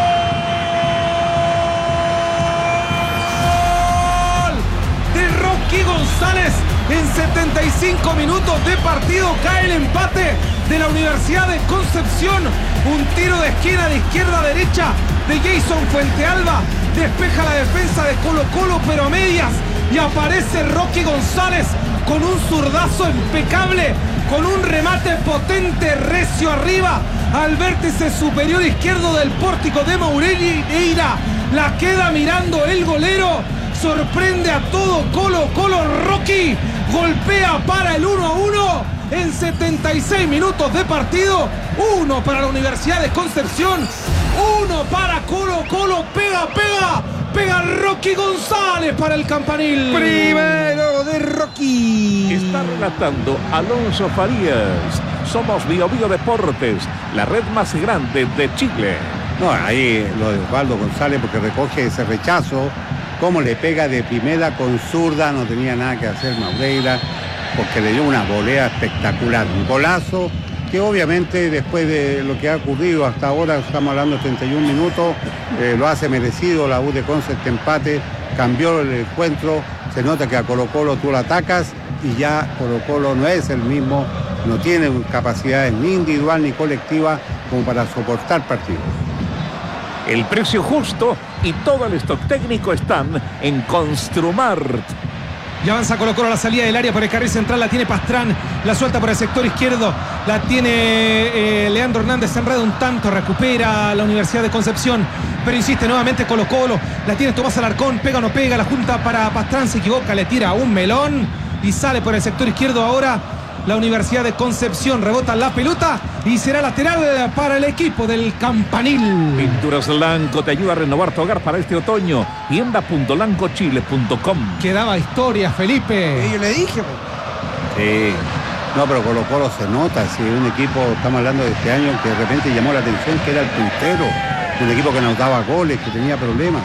González en setenta y cinco minutos de partido, cae el empate de la Universidad de Concepción, un tiro de esquina de izquierda a derecha de Jason Fuentealba, despeja la defensa de Colo Colo pero a medias y aparece Rocky González con un zurdazo impecable, con un remate potente, recio arriba al vértice superior izquierdo del pórtico de Moreira, la queda mirando el golero. Sorprende a todo Colo Colo, Rocky golpea para el uno a uno en setenta y seis minutos de partido. Uno para la Universidad de Concepción, uno para Colo Colo, pega, pega, pega Rocky González para el Campanil. Primero de Rocky. Está relatando Alonso Farías. Somos Bio Bio Deportes, la red más grande de Chile. No, ahí lo de Osvaldo González, porque recoge ese rechazo. Cómo le pega de primera con zurda, no tenía nada que hacer Moreira, porque le dio una volea espectacular, un golazo que obviamente después de lo que ha ocurrido hasta ahora, estamos hablando de treinta y un minutos, eh, lo hace merecido la U de Conce, este empate, cambió el encuentro, se nota que a Colo Colo tú lo atacas y ya Colo Colo no es el mismo, no tiene capacidades ni individual ni colectiva como para soportar partidos. El precio justo y todo el stock técnico están en Construmart. Y avanza Colo Colo a la salida del área por el carril central, la tiene Pastrán, la suelta por el sector izquierdo, la tiene eh, Leandro Hernández, se enreda un tanto, recupera la Universidad de Concepción, pero insiste nuevamente Colo Colo, la tiene Tomás Alarcón, pega o no pega, la junta para Pastrán, se equivoca, le tira un melón y sale por el sector izquierdo ahora la Universidad de Concepción, rebota la pelota y será lateral para el equipo del Campanil. Pinturas Lanco te ayuda a renovar tu hogar para este otoño. tienda punto lanco chile punto com. Quedaba historia, Felipe. Yo le dije. Sí. No, pero Colo Colo se nota, si un equipo, estamos hablando de este año, que de repente llamó la atención, que era el puntero, un equipo que no daba goles, que tenía problemas.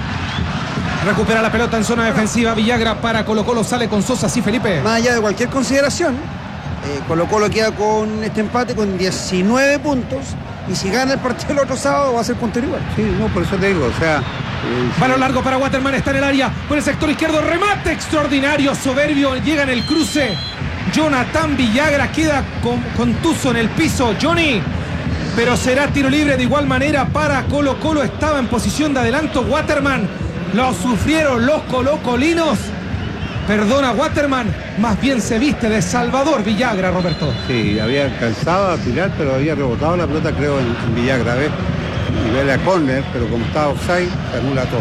Recupera la pelota en zona defensiva, Villagra para Colo Colo, sale con Sosa, sí, Felipe. Más allá de cualquier consideración, eh, Colo Colo queda con este empate con diecinueve puntos y si gana el partido el otro sábado va a ser puntero igual. Sí, no, por eso te digo, o sea... Eh, Balón sí. Largo para Waterman, está en el área, por el sector izquierdo, remate extraordinario, soberbio, llega en el cruce. Jonathan Villagra queda con, contuso en el piso, Johnny. Pero será tiro libre de igual manera para Colo Colo, estaba en posición de adelanto Waterman. Lo sufrieron los colocolinos. Perdona Waterman, más bien se viste de Salvador Villagra, Roberto. Sí, había alcanzado a tirar, pero había rebotado la pelota, creo, en, en Villagra, ¿ves? Nivel a córner, pero como estaba offside, se anula todo.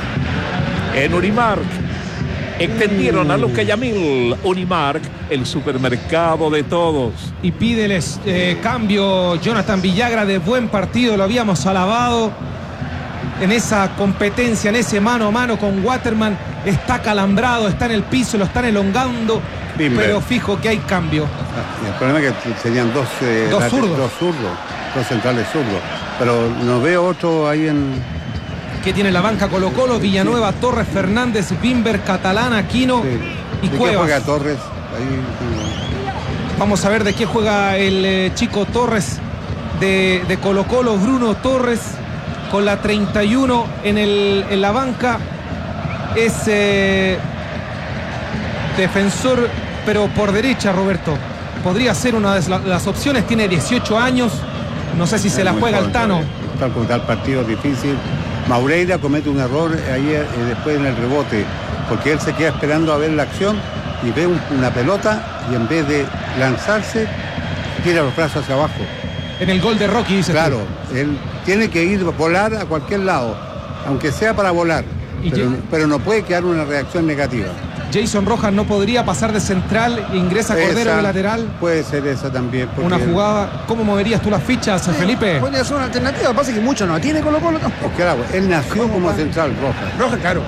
En Unimark extendieron a Luca Yamil. Unimark, el supermercado de todos. Y pídeles eh, cambio Jonathan Villagra, de buen partido, lo habíamos alabado en esa competencia, en ese mano a mano con Waterman. Está calambrado, está en el piso, lo están elongando, Bimber. Pero fijo que hay cambio. El problema es que tenían dos, eh, dos zurdos, dos zurdos, dos centrales zurdos, pero no veo otro ahí en... ¿Qué tiene la banca Colo Colo? Villanueva, sí. Torres, Fernández, Bimber, Catalán, Aquino sí. y ¿De Cuevas. qué juega Torres? Ahí... Vamos a ver de qué juega el eh, chico Torres de, de Colo Colo, Bruno Torres, con la treinta y uno en, el, en la banca. Es eh, defensor, pero por derecha, Roberto. Podría ser una de las opciones, tiene dieciocho años. No sé si es se la juega el Tano. Tal como tal partido difícil. Maureira comete un error ahí eh, después en el rebote, porque él se queda esperando a ver la acción y ve un, una pelota y en vez de lanzarse, tira los brazos hacia abajo. En el gol de Rocky, dice. Claro, tú. Él tiene que ir, volar a cualquier lado, aunque sea para volar, pero, pero no puede quedar una reacción negativa. Jason Rojas no podría pasar de central e ingresa Cordero esa, de lateral. Puede ser esa también. Una jugada. ¿Cómo moverías tú las fichas, sí, Felipe? Podría ser una alternativa, lo que pasa es que mucho no tiene Colo Colo tampoco. Claro, él nació como para... central, Rojas. Rojas, claro.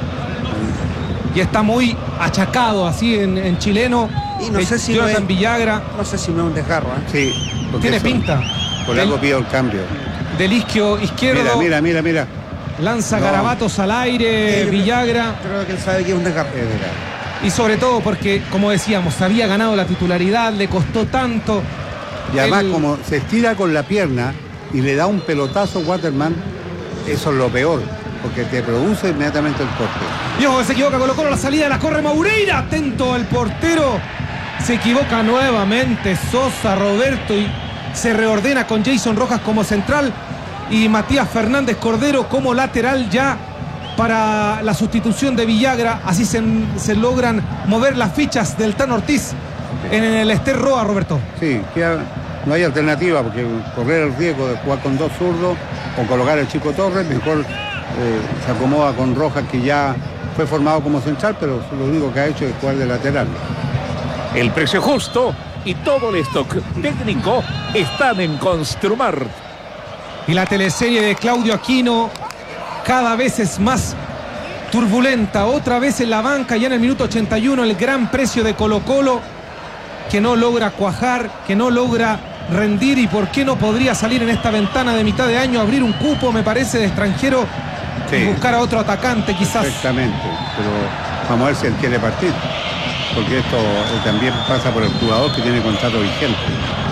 Y está muy achacado así en, en chileno. Y no sé si Jonathan no es, Villagra. No sé si no es un desgarro, ¿eh? Sí. Tiene eso, pinta. Por algo pido el cambio. Del isquio izquierdo. Mira, mira, mira, mira. Lanza no. garabatos al aire, sí, Villagra. Creo que él sabe que es un desgarro. Es desgarro. Y sobre todo porque, como decíamos, había ganado la titularidad, le costó tanto. Y además, el... como se estira con la pierna y le da un pelotazo Waterman, eso es lo peor, porque te produce inmediatamente el corte. Y ojo, se equivoca Colo Colo, la salida la corre Maureira, atento al portero. Se equivoca nuevamente Sosa, Roberto, y se reordena con Jason Rojas como central y Matías Fernández Cordero como lateral ya para la sustitución de Villagra. Así se, se logran mover las fichas del Tano Ortiz en el Ester Roa, Roberto. Sí, que no hay alternativa, porque correr el riesgo de jugar con dos zurdos o colocar al Chico Torres, mejor eh, se acomoda con Rojas, que ya fue formado como central, pero lo único que ha hecho es jugar de lateral. El precio justo y todo el stock técnico están en Construmart. Y la teleserie de Claudio Aquino cada vez es más turbulenta. Otra vez en la banca, ya en el minuto ochenta y uno, el gran precio de Colo Colo, que no logra cuajar, que no logra rendir. ¿Y por qué no podría salir en esta ventana de mitad de año, abrir un cupo, me parece, de extranjero, sí, y buscar a otro atacante quizás? Exactamente, pero vamos a ver si él quiere partir, porque esto eh, también pasa por el jugador que tiene contrato vigente.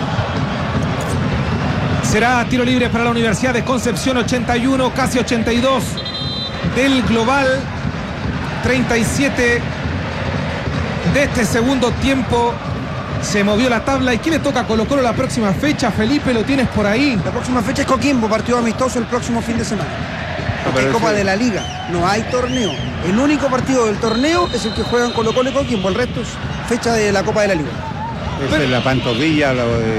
Será tiro libre para la Universidad de Concepción. Ochenta y uno, casi ochenta y dos del global. Treinta y siete de este segundo tiempo. Se movió la tabla. ¿Y quién le toca a Colo Colo la próxima fecha? Felipe, ¿lo tienes por ahí? La próxima fecha es Coquimbo, partido amistoso el próximo fin de semana. Porque hay Copa de la Liga, no hay torneo. El único partido del torneo es el que juegan Colo Colo y Coquimbo. El resto es fecha de la Copa de la Liga. Esa Pero... es la pantorrilla, lo de...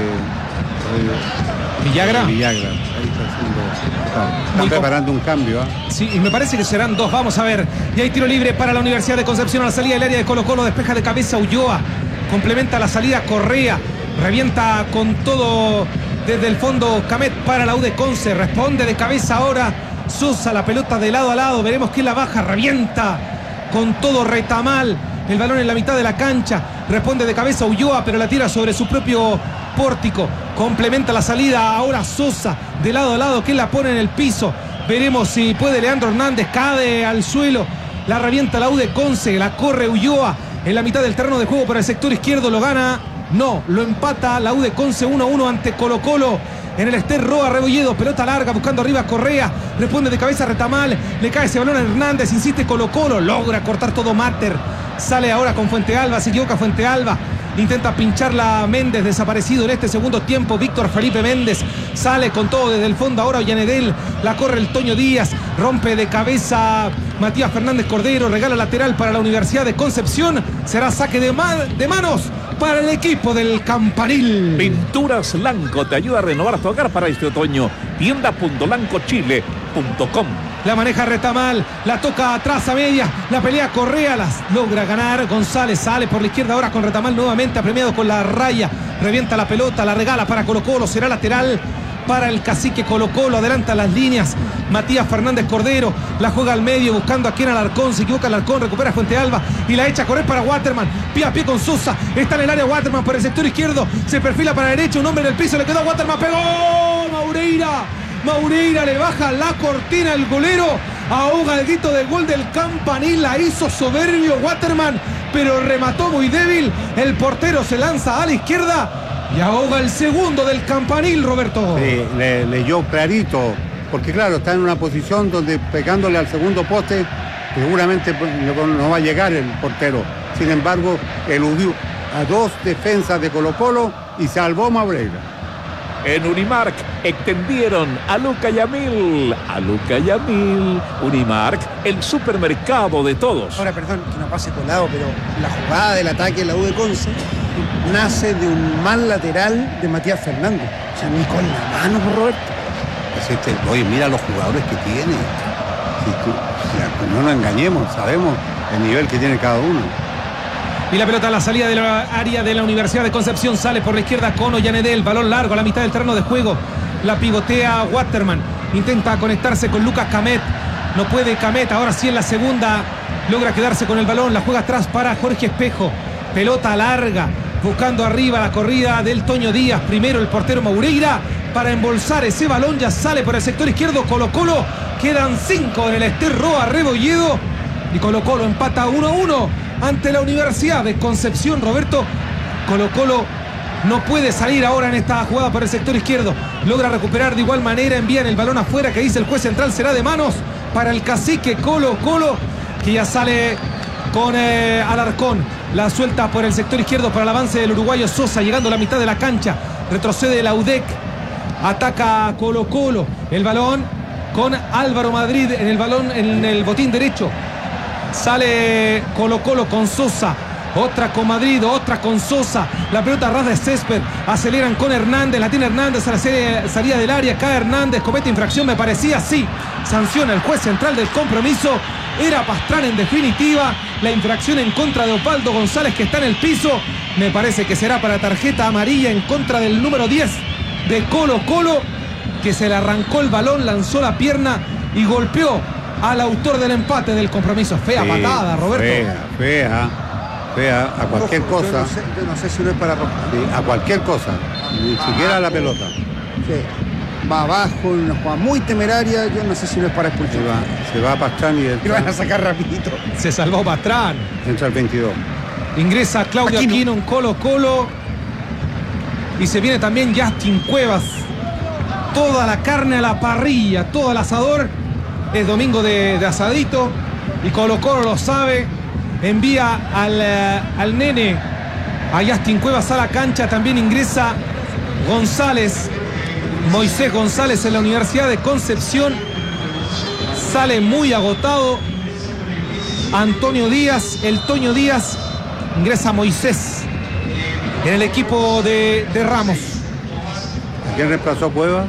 Villagra. Villagra. Ahí está haciendo... Están preparando un cambio. ¿eh? Sí, y me parece que serán dos. Vamos a ver. Y hay tiro libre para la Universidad de Concepción a la salida del área de Colo Colo. Despeja de cabeza Ulloa. Complementa la salida Correa. Revienta con todo desde el fondo Camet para la U de Conce. Responde de cabeza ahora Sosa. La pelota de lado a lado. Veremos quién la baja. Revienta con todo Retamal. El balón en la mitad de la cancha. Responde de cabeza Ulloa, pero la tira sobre su propio pórtico. Complementa la salida ahora Sosa. De lado a lado, que la pone en el piso. Veremos si puede Leandro Hernández. Cae al suelo. La revienta la U de Conce. La corre Ulloa en la mitad del terreno de juego por el sector izquierdo. Lo gana. No, lo empata la U de Conce uno a uno ante Colo Colo. En el Ester Roa, Rebolledo, pelota larga, buscando arriba Correa, responde de cabeza Retamal, le cae ese balón a Hernández, insiste Colo Colo, logra cortar todo Mater, sale ahora con Fuente Alba, se equivoca Fuente Alba, intenta pincharla Méndez, desaparecido en este segundo tiempo, Víctor Felipe Méndez, sale con todo desde el fondo ahora Ollanedel, la corre el Toño Díaz, rompe de cabeza Matías Fernández Cordero, regala lateral para la Universidad de Concepción, será saque de, ma de manos para el equipo del Campanil. Pinturas Lanco te ayuda a renovar tu hogar para este otoño. tienda punto lanco chile punto com. La maneja Retamal, la toca atrás a media, la pelea Correa, las logra ganar. González sale por la izquierda ahora con Retamal nuevamente, apremiado con la raya. Revienta la pelota, la regala para Colo Colo, será lateral para el cacique Colo Colo, adelanta las líneas Matías Fernández Cordero, la juega al medio buscando a quien Alarcón, se equivoca Alarcón, recupera Fuente Alba y la echa a correr para Waterman, pie a pie con Sosa, está en el área Waterman por el sector izquierdo, se perfila para la derecha, un hombre en el piso, le quedó a Waterman, pegó Maureira, Maureira le baja la cortina al golero, ahoga el grito del gol del Campanil, la hizo soberbio Waterman, pero remató muy débil, el portero se lanza a la izquierda y ahoga el segundo del Campanil, Roberto. Sí, le, leyó clarito, porque claro, está en una posición donde pegándole al segundo poste, seguramente no va a llegar el portero. Sin embargo, eludió a dos defensas de Colo Colo y salvó Maureira. En Unimark extendieron a Luca Yamil. A Luca Yamil. Unimark, el supermercado de todos. Ahora, perdón, que no pase colado, pero la jugada del ataque de la U de Conce nace de un mal lateral de Matías Fernández. O sea, ni con la mano, por Roberto. Pues este, oye, mira los jugadores que tiene. Si tú, si no nos engañemos, sabemos el nivel que tiene cada uno. Y la pelota a la salida de la área de la Universidad de Concepción sale por la izquierda con Ollanedel, balón largo a la mitad del terreno de juego, la pivotea Waterman, intenta conectarse con Lucas Camet, no puede Camet, ahora sí en la segunda logra quedarse con el balón, la juega atrás para Jorge Espejo, pelota larga, buscando arriba la corrida del Toño Díaz, primero el portero Moureira para embolsar ese balón, ya sale por el sector izquierdo Colo Colo, quedan cinco en el Ester Roa Rebolledo y Colo Colo empata uno a uno ante la Universidad de Concepción. Roberto, Colo Colo no puede salir ahora en esta jugada por el sector izquierdo, logra recuperar de igual manera, envían el balón afuera que dice el juez central, será de manos para el cacique Colo Colo, que ya sale con eh, Alarcón, la suelta por el sector izquierdo para el avance del uruguayo Sosa, llegando a la mitad de la cancha, retrocede la U D E C, ataca Colo Colo, el balón con Álvaro Madrid en el balón, en el botín derecho, sale Colo Colo con Sosa, otra con Madrid, otra con Sosa, la pelota a ras de césped, aceleran con Hernández, la tiene Hernández a la serie, salida del área, cae Hernández, comete infracción, me parecía, sí, sanciona el juez central del compromiso, era Pastrán en definitiva, la infracción en contra de Osvaldo González que está en el piso, me parece que será para tarjeta amarilla en contra del número diez de Colo Colo, que se le arrancó el balón, lanzó la pierna y golpeó al autor del empate del compromiso. Fea sí, patada, Roberto. Fea, fea, fea, a cualquier Ojo, cosa. Yo no, sé, yo no sé si no es para roja. Sí, a cualquier cosa, ni ah, siquiera a la pelota. Sí. Va abajo, en una jugada muy temeraria, yo no sé si no es para expulsar. Se va, se va Pastrán y el... Y van a sacar rapidito. Se salvó Pastrán. Entra el veintidós. Ingresa Claudio Aquino, Aquino en Colo Colo. Y se viene también Justin Cuevas. Toda la carne a la parrilla, todo el asador. Es domingo de, de asadito. Y Colo Colo lo sabe. Envía al, uh, al nene, a Justin Cuevas a la cancha. También ingresa González. Moisés González en la Universidad de Concepción. Sale muy agotado Antonio Díaz, el Toño Díaz. Ingresa Moisés en el equipo de, de Ramos. ¿A quién reemplazó Cuevas?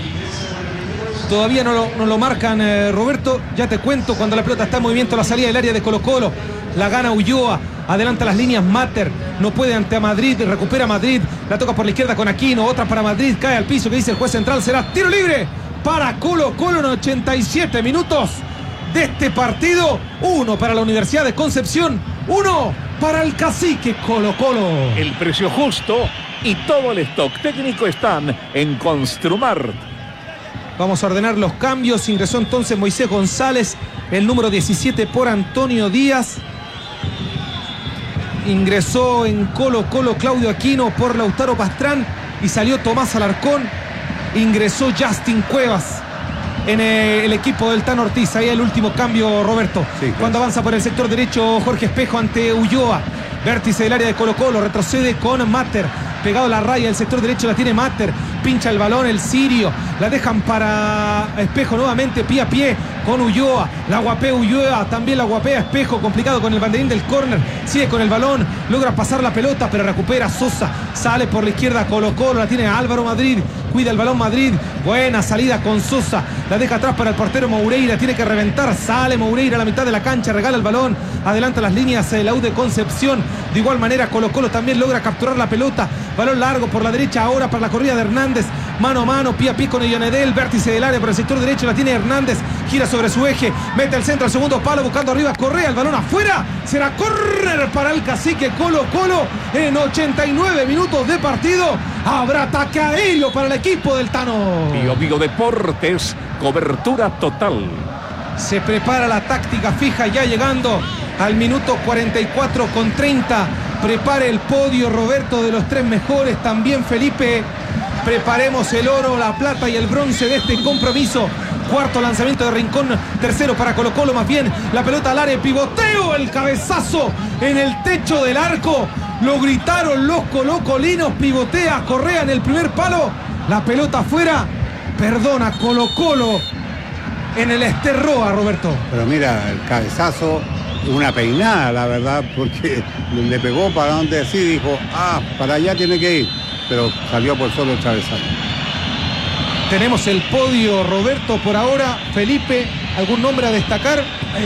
Todavía no lo, no lo marcan, eh, Roberto. Ya te cuento cuando la pelota está en movimiento, la salida del área de Colo Colo. La gana Ulloa, adelanta las líneas Mater, no puede ante a Madrid, recupera Madrid, la toca por la izquierda con Aquino, otra para Madrid, cae al piso, que dice el juez central, será tiro libre para Colo Colo en ochenta y siete minutos de este partido. Uno para la Universidad de Concepción, uno para el cacique Colo Colo. El precio justo y todo el stock técnico están en Construmart. Vamos a ordenar los cambios. Ingresó entonces Moisés González, el número diecisiete por Antonio Díaz. Ingresó en Colo Colo Claudio Aquino por Lautaro Pastrán y salió Tomás Alarcón. Ingresó Justin Cuevas en el equipo del Tano Ortiz. Ahí el último cambio, Roberto. Sí, claro. Cuando avanza por el sector derecho Jorge Espejo ante Ulloa. Vértice del área de Colo Colo, retrocede con Mater. Pegado a la raya del sector derecho la tiene Mater. Pincha el balón el sirio. La dejan para Espejo nuevamente, pie a pie con Ulloa. La guapea Ulloa, también la guapea Espejo. Complicado con el banderín del córner. Sigue con el balón, logra pasar la pelota, pero recupera Sosa. Sale por la izquierda Colo Colo, la tiene Álvaro Madrid. Cuida el balón Madrid. Buena salida con Sosa. La deja atrás para el portero Moureira. Tiene que reventar. Sale Moureira a la mitad de la cancha. Regala el balón. Adelanta las líneas de la U de Concepción. De igual manera Colo Colo también logra capturar la pelota. Balón largo por la derecha ahora para la corrida de Hernández. Mano a mano, pie a pie con Elionedel. Vértice del área por el sector derecho. La tiene Hernández. Gira sobre su eje. Mete el centro al segundo palo. Buscando arriba Correa. El balón afuera. Será córner para el cacique Colo Colo. En ochenta y nueve minutos de partido. Habrá ataque aéreo para el equipo del Tano. Bio Bio Deportes. Cobertura total. Se prepara la táctica fija ya llegando al minuto cuarenta y cuatro con treinta. Prepare el podio Roberto de los tres mejores. También Felipe. Preparemos el oro, la plata y el bronce de este compromiso. Cuarto lanzamiento de Rincón. Tercero para Colo Colo, más bien. La pelota al área, pivoteo, el cabezazo en el techo del arco. Lo gritaron los colocolinos. Pivotea Correa en el primer palo. La pelota afuera. Perdona Colo Colo en el Esterroa, Roberto. Pero mira, el cabezazo, una peinada, la verdad, porque le pegó para donde así, dijo, ah, para allá tiene que ir, pero salió por solo el cabezazo. Tenemos el podio, Roberto, por ahora. Felipe, ¿algún nombre a destacar?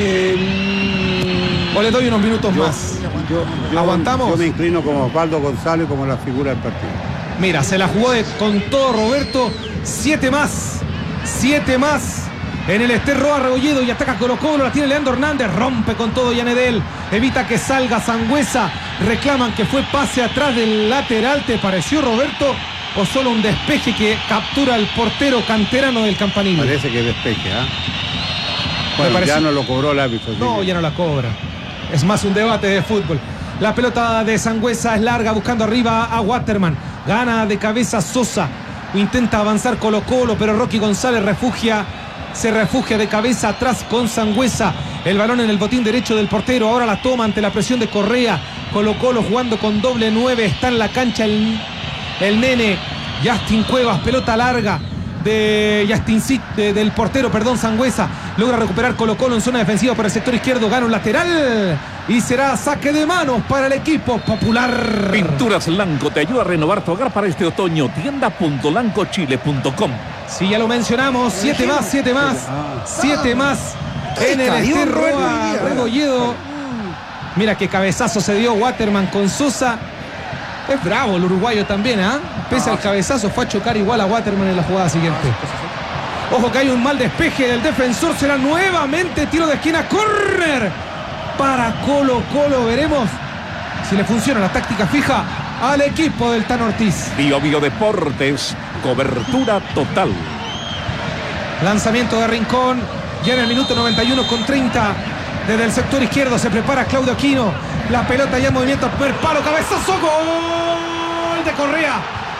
Eh, ¿O le doy unos minutos yo, más? Yo, yo, ¿Aguantamos? Yo me inclino como Osvaldo González como la figura del partido. Mira, se la jugó de, con todo Roberto. Siete más. Siete más. En el Esterroa Rebolledo y ataca Colo Colo. La tiene Leandro Hernández. Rompe con todo Yanedel. Evita que salga Sangüesa. Reclaman que fue pase atrás del lateral. ¿Te pareció, Roberto? ¿O solo un despeje que captura al portero canterano del Campanile? Parece que despeje, ¿ah? ¿eh? Bueno, ya no lo cobró el árbitro. No, ya no la cobra. Es más un debate de fútbol. La pelota de Sangüesa es larga, buscando arriba a Waterman. Gana de cabeza Sosa. Intenta avanzar Colo Colo, pero Rocky González refugia, se refugia de cabeza atrás con Sangüesa. El balón en el botín derecho del portero. Ahora la toma ante la presión de Correa. Colo Colo jugando con doble nueve. Está en la cancha el, el nene Justin Cuevas. Pelota larga de Justin de, del portero, perdón, Sangüesa. Logra recuperar Colo Colo en zona defensiva por el sector izquierdo. Gana un lateral y será saque de manos para el equipo popular. Pinturas Lanco te ayuda a renovar tu hogar para este otoño. tienda punto lanco chile punto com. Sí, ya lo mencionamos. Siete más, siete más, siete más en el Esterroa Rebolledo. Mira qué cabezazo se dio Waterman con Sosa. Es bravo el uruguayo también, ¿ah? ¿eh? Pese al cabezazo, fue a chocar igual a Waterman en la jugada siguiente. Ojo que hay un mal despeje del defensor. Será nuevamente tiro de esquina. ¡Córner! Para Colo Colo. Veremos si le funciona la táctica fija al equipo del Tan Ortiz. Bio Bio Deportes, cobertura total. Lanzamiento de Rincón. Ya en el minuto noventa y uno con treinta. Desde el sector izquierdo se prepara Claudio Aquino. La pelota ya en movimiento. Primer palo, cabezazo. Gol de Correa.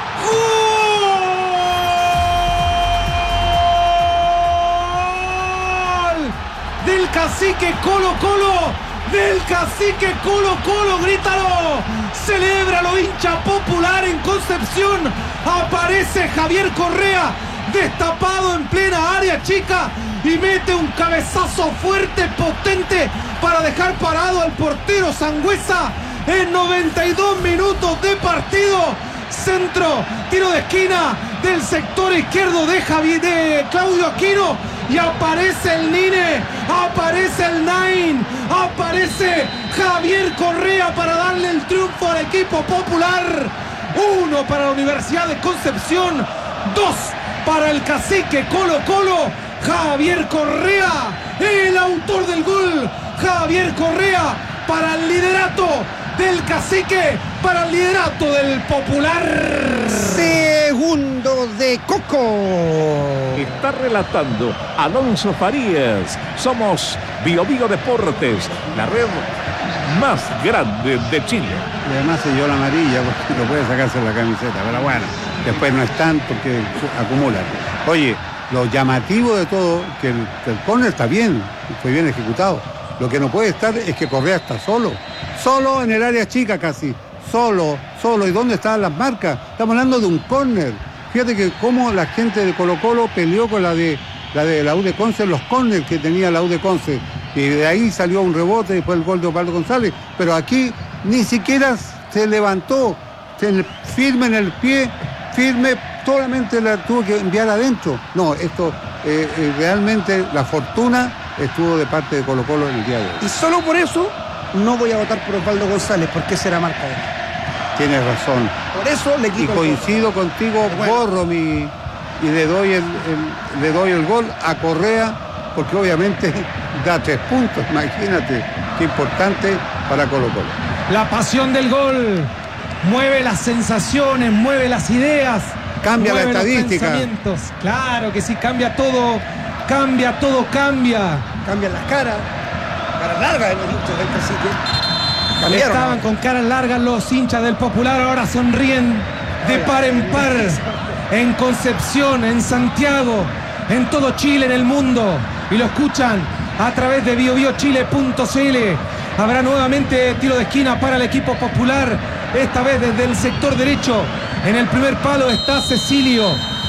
¡Gol! Del cacique Colo Colo. Del cacique Colo Colo. Grítalo. Celébralo, hincha popular en Concepción. Aparece Javier Correa. Destapado en plena área chica. Y mete un cabezazo fuerte, potente, para dejar parado al portero Sangüesa en noventa y dos minutos de partido. Centro, tiro de esquina del sector izquierdo de Javier, de Claudio Aquino. Y aparece el Nine, aparece el Nine, aparece Javier Correa para darle el triunfo al equipo popular. Uno para la Universidad de Concepción, dos para el cacique Colo Colo. Javier Correa, el autor del gol. Javier Correa para el liderato del cacique, para el liderato del popular. Segundo de Coco. Está relatando Alonso Farías. Somos Bio Bio Deportes, la red más grande de Chile. Y además se dio la amarilla porque no puede sacarse la camiseta, pero bueno, después no están porque acumulan. Oye, lo llamativo de todo, que el, que el córner está bien, fue bien ejecutado. Lo que no puede estar es que Correa está solo. Solo en el área chica casi. Solo, solo. ¿Y dónde están las marcas? Estamos hablando de un córner. Fíjate que cómo la gente de Colo Colo peleó con la de la de la U de Conce, los córners que tenía la U de Conce. Y de ahí salió un rebote, después el gol de Osvaldo González. Pero aquí ni siquiera se levantó. Se, firme en el pie, firme, solamente la tuvo que enviar adentro. No, esto eh, eh, realmente la fortuna estuvo de parte de Colo Colo en el día de hoy. Y solo por eso no voy a votar por Osvaldo González, porque será marca de él. Tienes razón. Por eso le quito. Y coincido contigo, bueno. borro mi y le doy el, el, le doy el gol a Correa, porque obviamente da tres puntos. Imagínate qué importante para Colo Colo. La pasión del gol mueve las sensaciones, mueve las ideas. Cambia la estadística. Claro que sí, cambia todo, cambia todo, cambia. Cambian las caras, caras largas de los hinchas del cacique. Cambiaron. Estaban con caras largas los hinchas del Popular, ahora sonríen de par en par. En Concepción, en Santiago, en todo Chile, en el mundo. Y lo escuchan a través de bio bio chile punto c l. Habrá nuevamente tiro de esquina para el equipo popular. Esta vez desde el sector derecho. En el primer palo está Cecilio.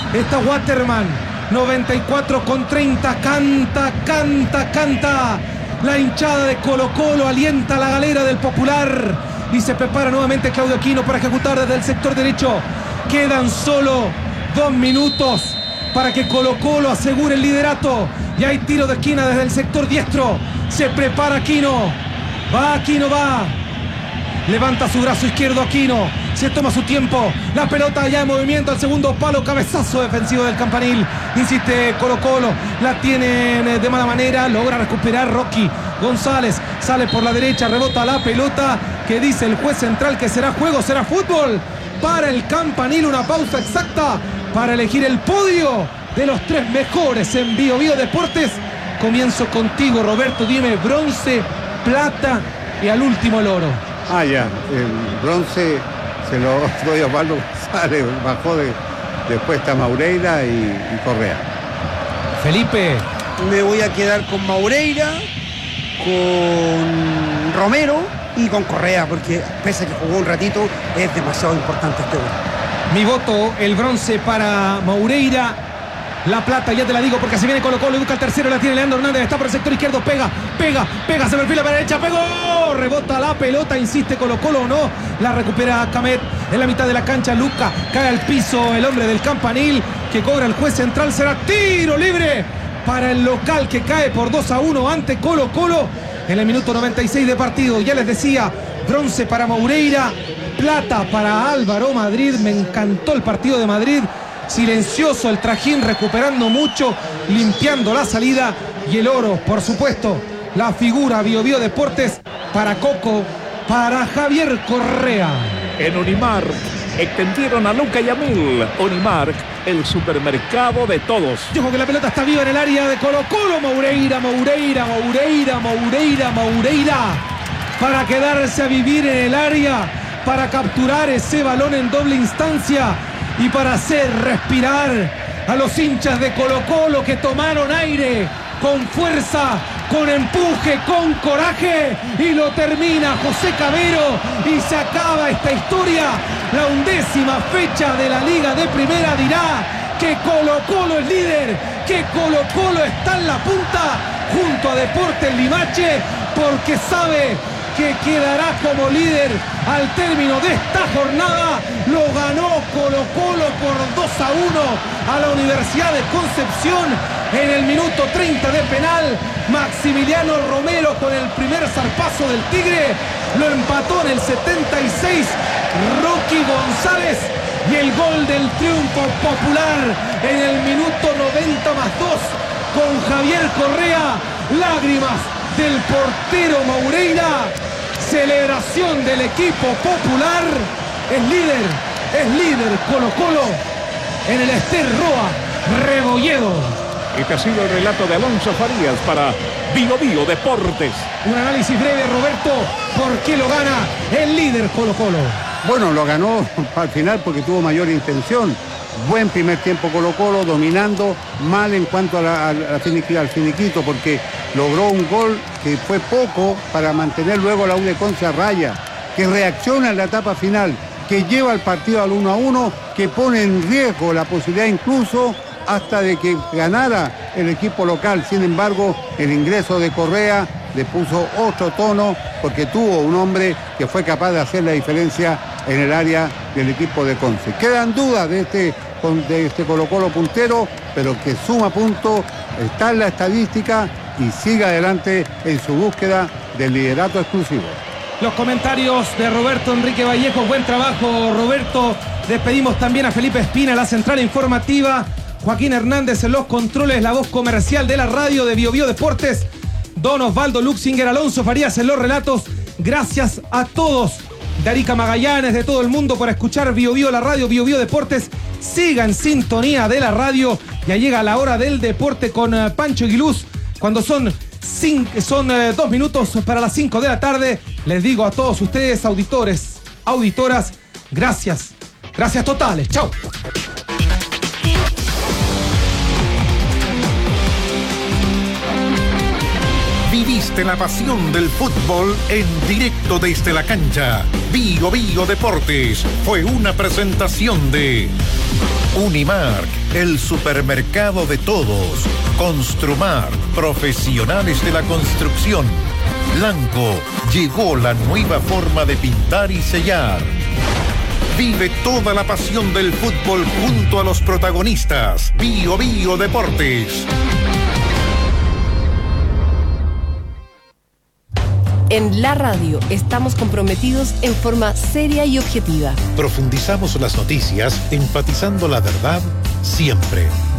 Está Waterman. noventa y cuatro con treinta. Canta, canta, canta. La hinchada de Colo Colo alienta a la galera del Popular. Y se prepara nuevamente Claudio Aquino para ejecutar desde el sector derecho. Quedan solo dos minutos para que Colo Colo asegure el liderato. Y hay tiro de esquina desde el sector diestro. Se prepara Aquino. Va Aquino, va. Levanta su brazo izquierdo Aquino. Se toma su tiempo. La pelota ya en movimiento al segundo palo. Cabezazo defensivo del Campanil. Insiste Colo Colo. La tienen de mala manera. Logra recuperar Rocky González. Sale por la derecha. Rebota la pelota. Que dice el juez central que será juego, será fútbol. Para el Campanil. Una pausa exacta para elegir el podio de los tres mejores en Bio Bio Deportes. Comienzo contigo, Roberto. Dime bronce, plata y al último el oro. Ah, ya. El bronce se lo doy a Osvaldo González. Bajó de, después está Maureira y, y Correa. Felipe. Me voy a quedar con Maureira, con Romero y con Correa, porque pese a que jugó un ratito, es demasiado importante este gol. Mi voto, el bronce para Maureira. La plata, ya te la digo, porque se viene Colo Colo, busca el tercero, la tiene Leandro Hernández, está por el sector izquierdo, pega, pega, pega, se perfila para la derecha, pegó, rebota la pelota, insiste Colo Colo o no, la recupera Camet en la mitad de la cancha, Luca, cae al piso el hombre del Campanil, que cobra el juez central, será tiro libre para el local que cae por dos a uno ante Colo Colo en el minuto noventa y seis de partido. Ya les decía, bronce para Maureira, plata para Álvaro Madrid, me encantó el partido de Madrid. Silencioso el trajín, recuperando mucho, limpiando la salida. Y el oro, por supuesto, la figura Bio Bio Deportes para Coco, para Javier Correa. En Unimark extendieron a Luca y a Mil. Unimark, el supermercado de todos. Dijo que la pelota está viva en el área de Colo Colo. Maureira, Maureira, Maureira, Maureira, Maureira. Para quedarse a vivir en el área, para capturar ese balón en doble instancia. Y para hacer respirar a los hinchas de Colo Colo que tomaron aire con fuerza, con empuje, con coraje. Y lo termina José Cabero y se acaba esta historia. La undécima fecha de la Liga de Primera dirá que Colo Colo es líder, que Colo Colo está en la punta junto a Deportes Limache, porque sabe que quedará como líder al término de esta jornada. Lo ganó Colo Colo por dos a uno a la Universidad de Concepción en el minuto treinta de penal. Maximiliano Romero con el primer zarpazo del Tigre lo empató en el setenta y seis Rocky González, y el gol del triunfo popular en el minuto noventa más dos con Javier Correa. Lágrimas del portero Maureira. Celebración del equipo popular. Es líder, es líder Colo Colo en el Ester Roa Rebolledo. Este ha sido el relato de Alonso Farías para Bio Bio Deportes. Un análisis breve, Roberto. ¿Por qué lo gana el líder Colo Colo? Bueno, lo ganó al final porque tuvo mayor intención. Buen primer tiempo Colo Colo, dominando, mal en cuanto a la, a la finiqui, al finiquito, porque logró un gol que fue poco para mantener luego la U de Conce a raya, que reacciona en la etapa final, que lleva el partido al uno a uno, que pone en riesgo la posibilidad incluso hasta de que ganara el equipo local. Sin embargo, el ingreso de Correa le puso otro tono, porque tuvo un hombre que fue capaz de hacer la diferencia en el área del equipo de Conce. Quedan dudas de este, de este Colo Colo puntero, pero que suma puntos, está en la estadística y sigue adelante en su búsqueda del liderato exclusivo. Los comentarios de Roberto Enrique Vallejo. Buen trabajo, Roberto. Despedimos también a Felipe Espina, la central informativa. Joaquín Hernández en los controles, la voz comercial de la radio de Bio Bio Deportes. Don Osvaldo Luxinger, Alonso Farías en los relatos. Gracias a todos de Arica Magallanes, de todo el mundo, por escuchar Bio Bio, la radio Bio Bio Deportes. Siga en sintonía de la radio. Ya llega la hora del deporte con uh, Pancho Aguiluz. Cuando son, cinco, son uh, dos minutos para las cinco de la tarde, les digo a todos ustedes, auditores, auditoras, gracias. Gracias totales. Chau. Viviste la pasión del fútbol en directo desde la cancha. Bio Bio Deportes fue una presentación de Unimark, el supermercado de todos. Construmar, profesionales de la construcción. Blanco, llegó la nueva forma de pintar y sellar. Vive toda la pasión del fútbol junto a los protagonistas. Bio Bio Deportes. En la radio estamos comprometidos en forma seria y objetiva. Profundizamos las noticias, enfatizando la verdad siempre.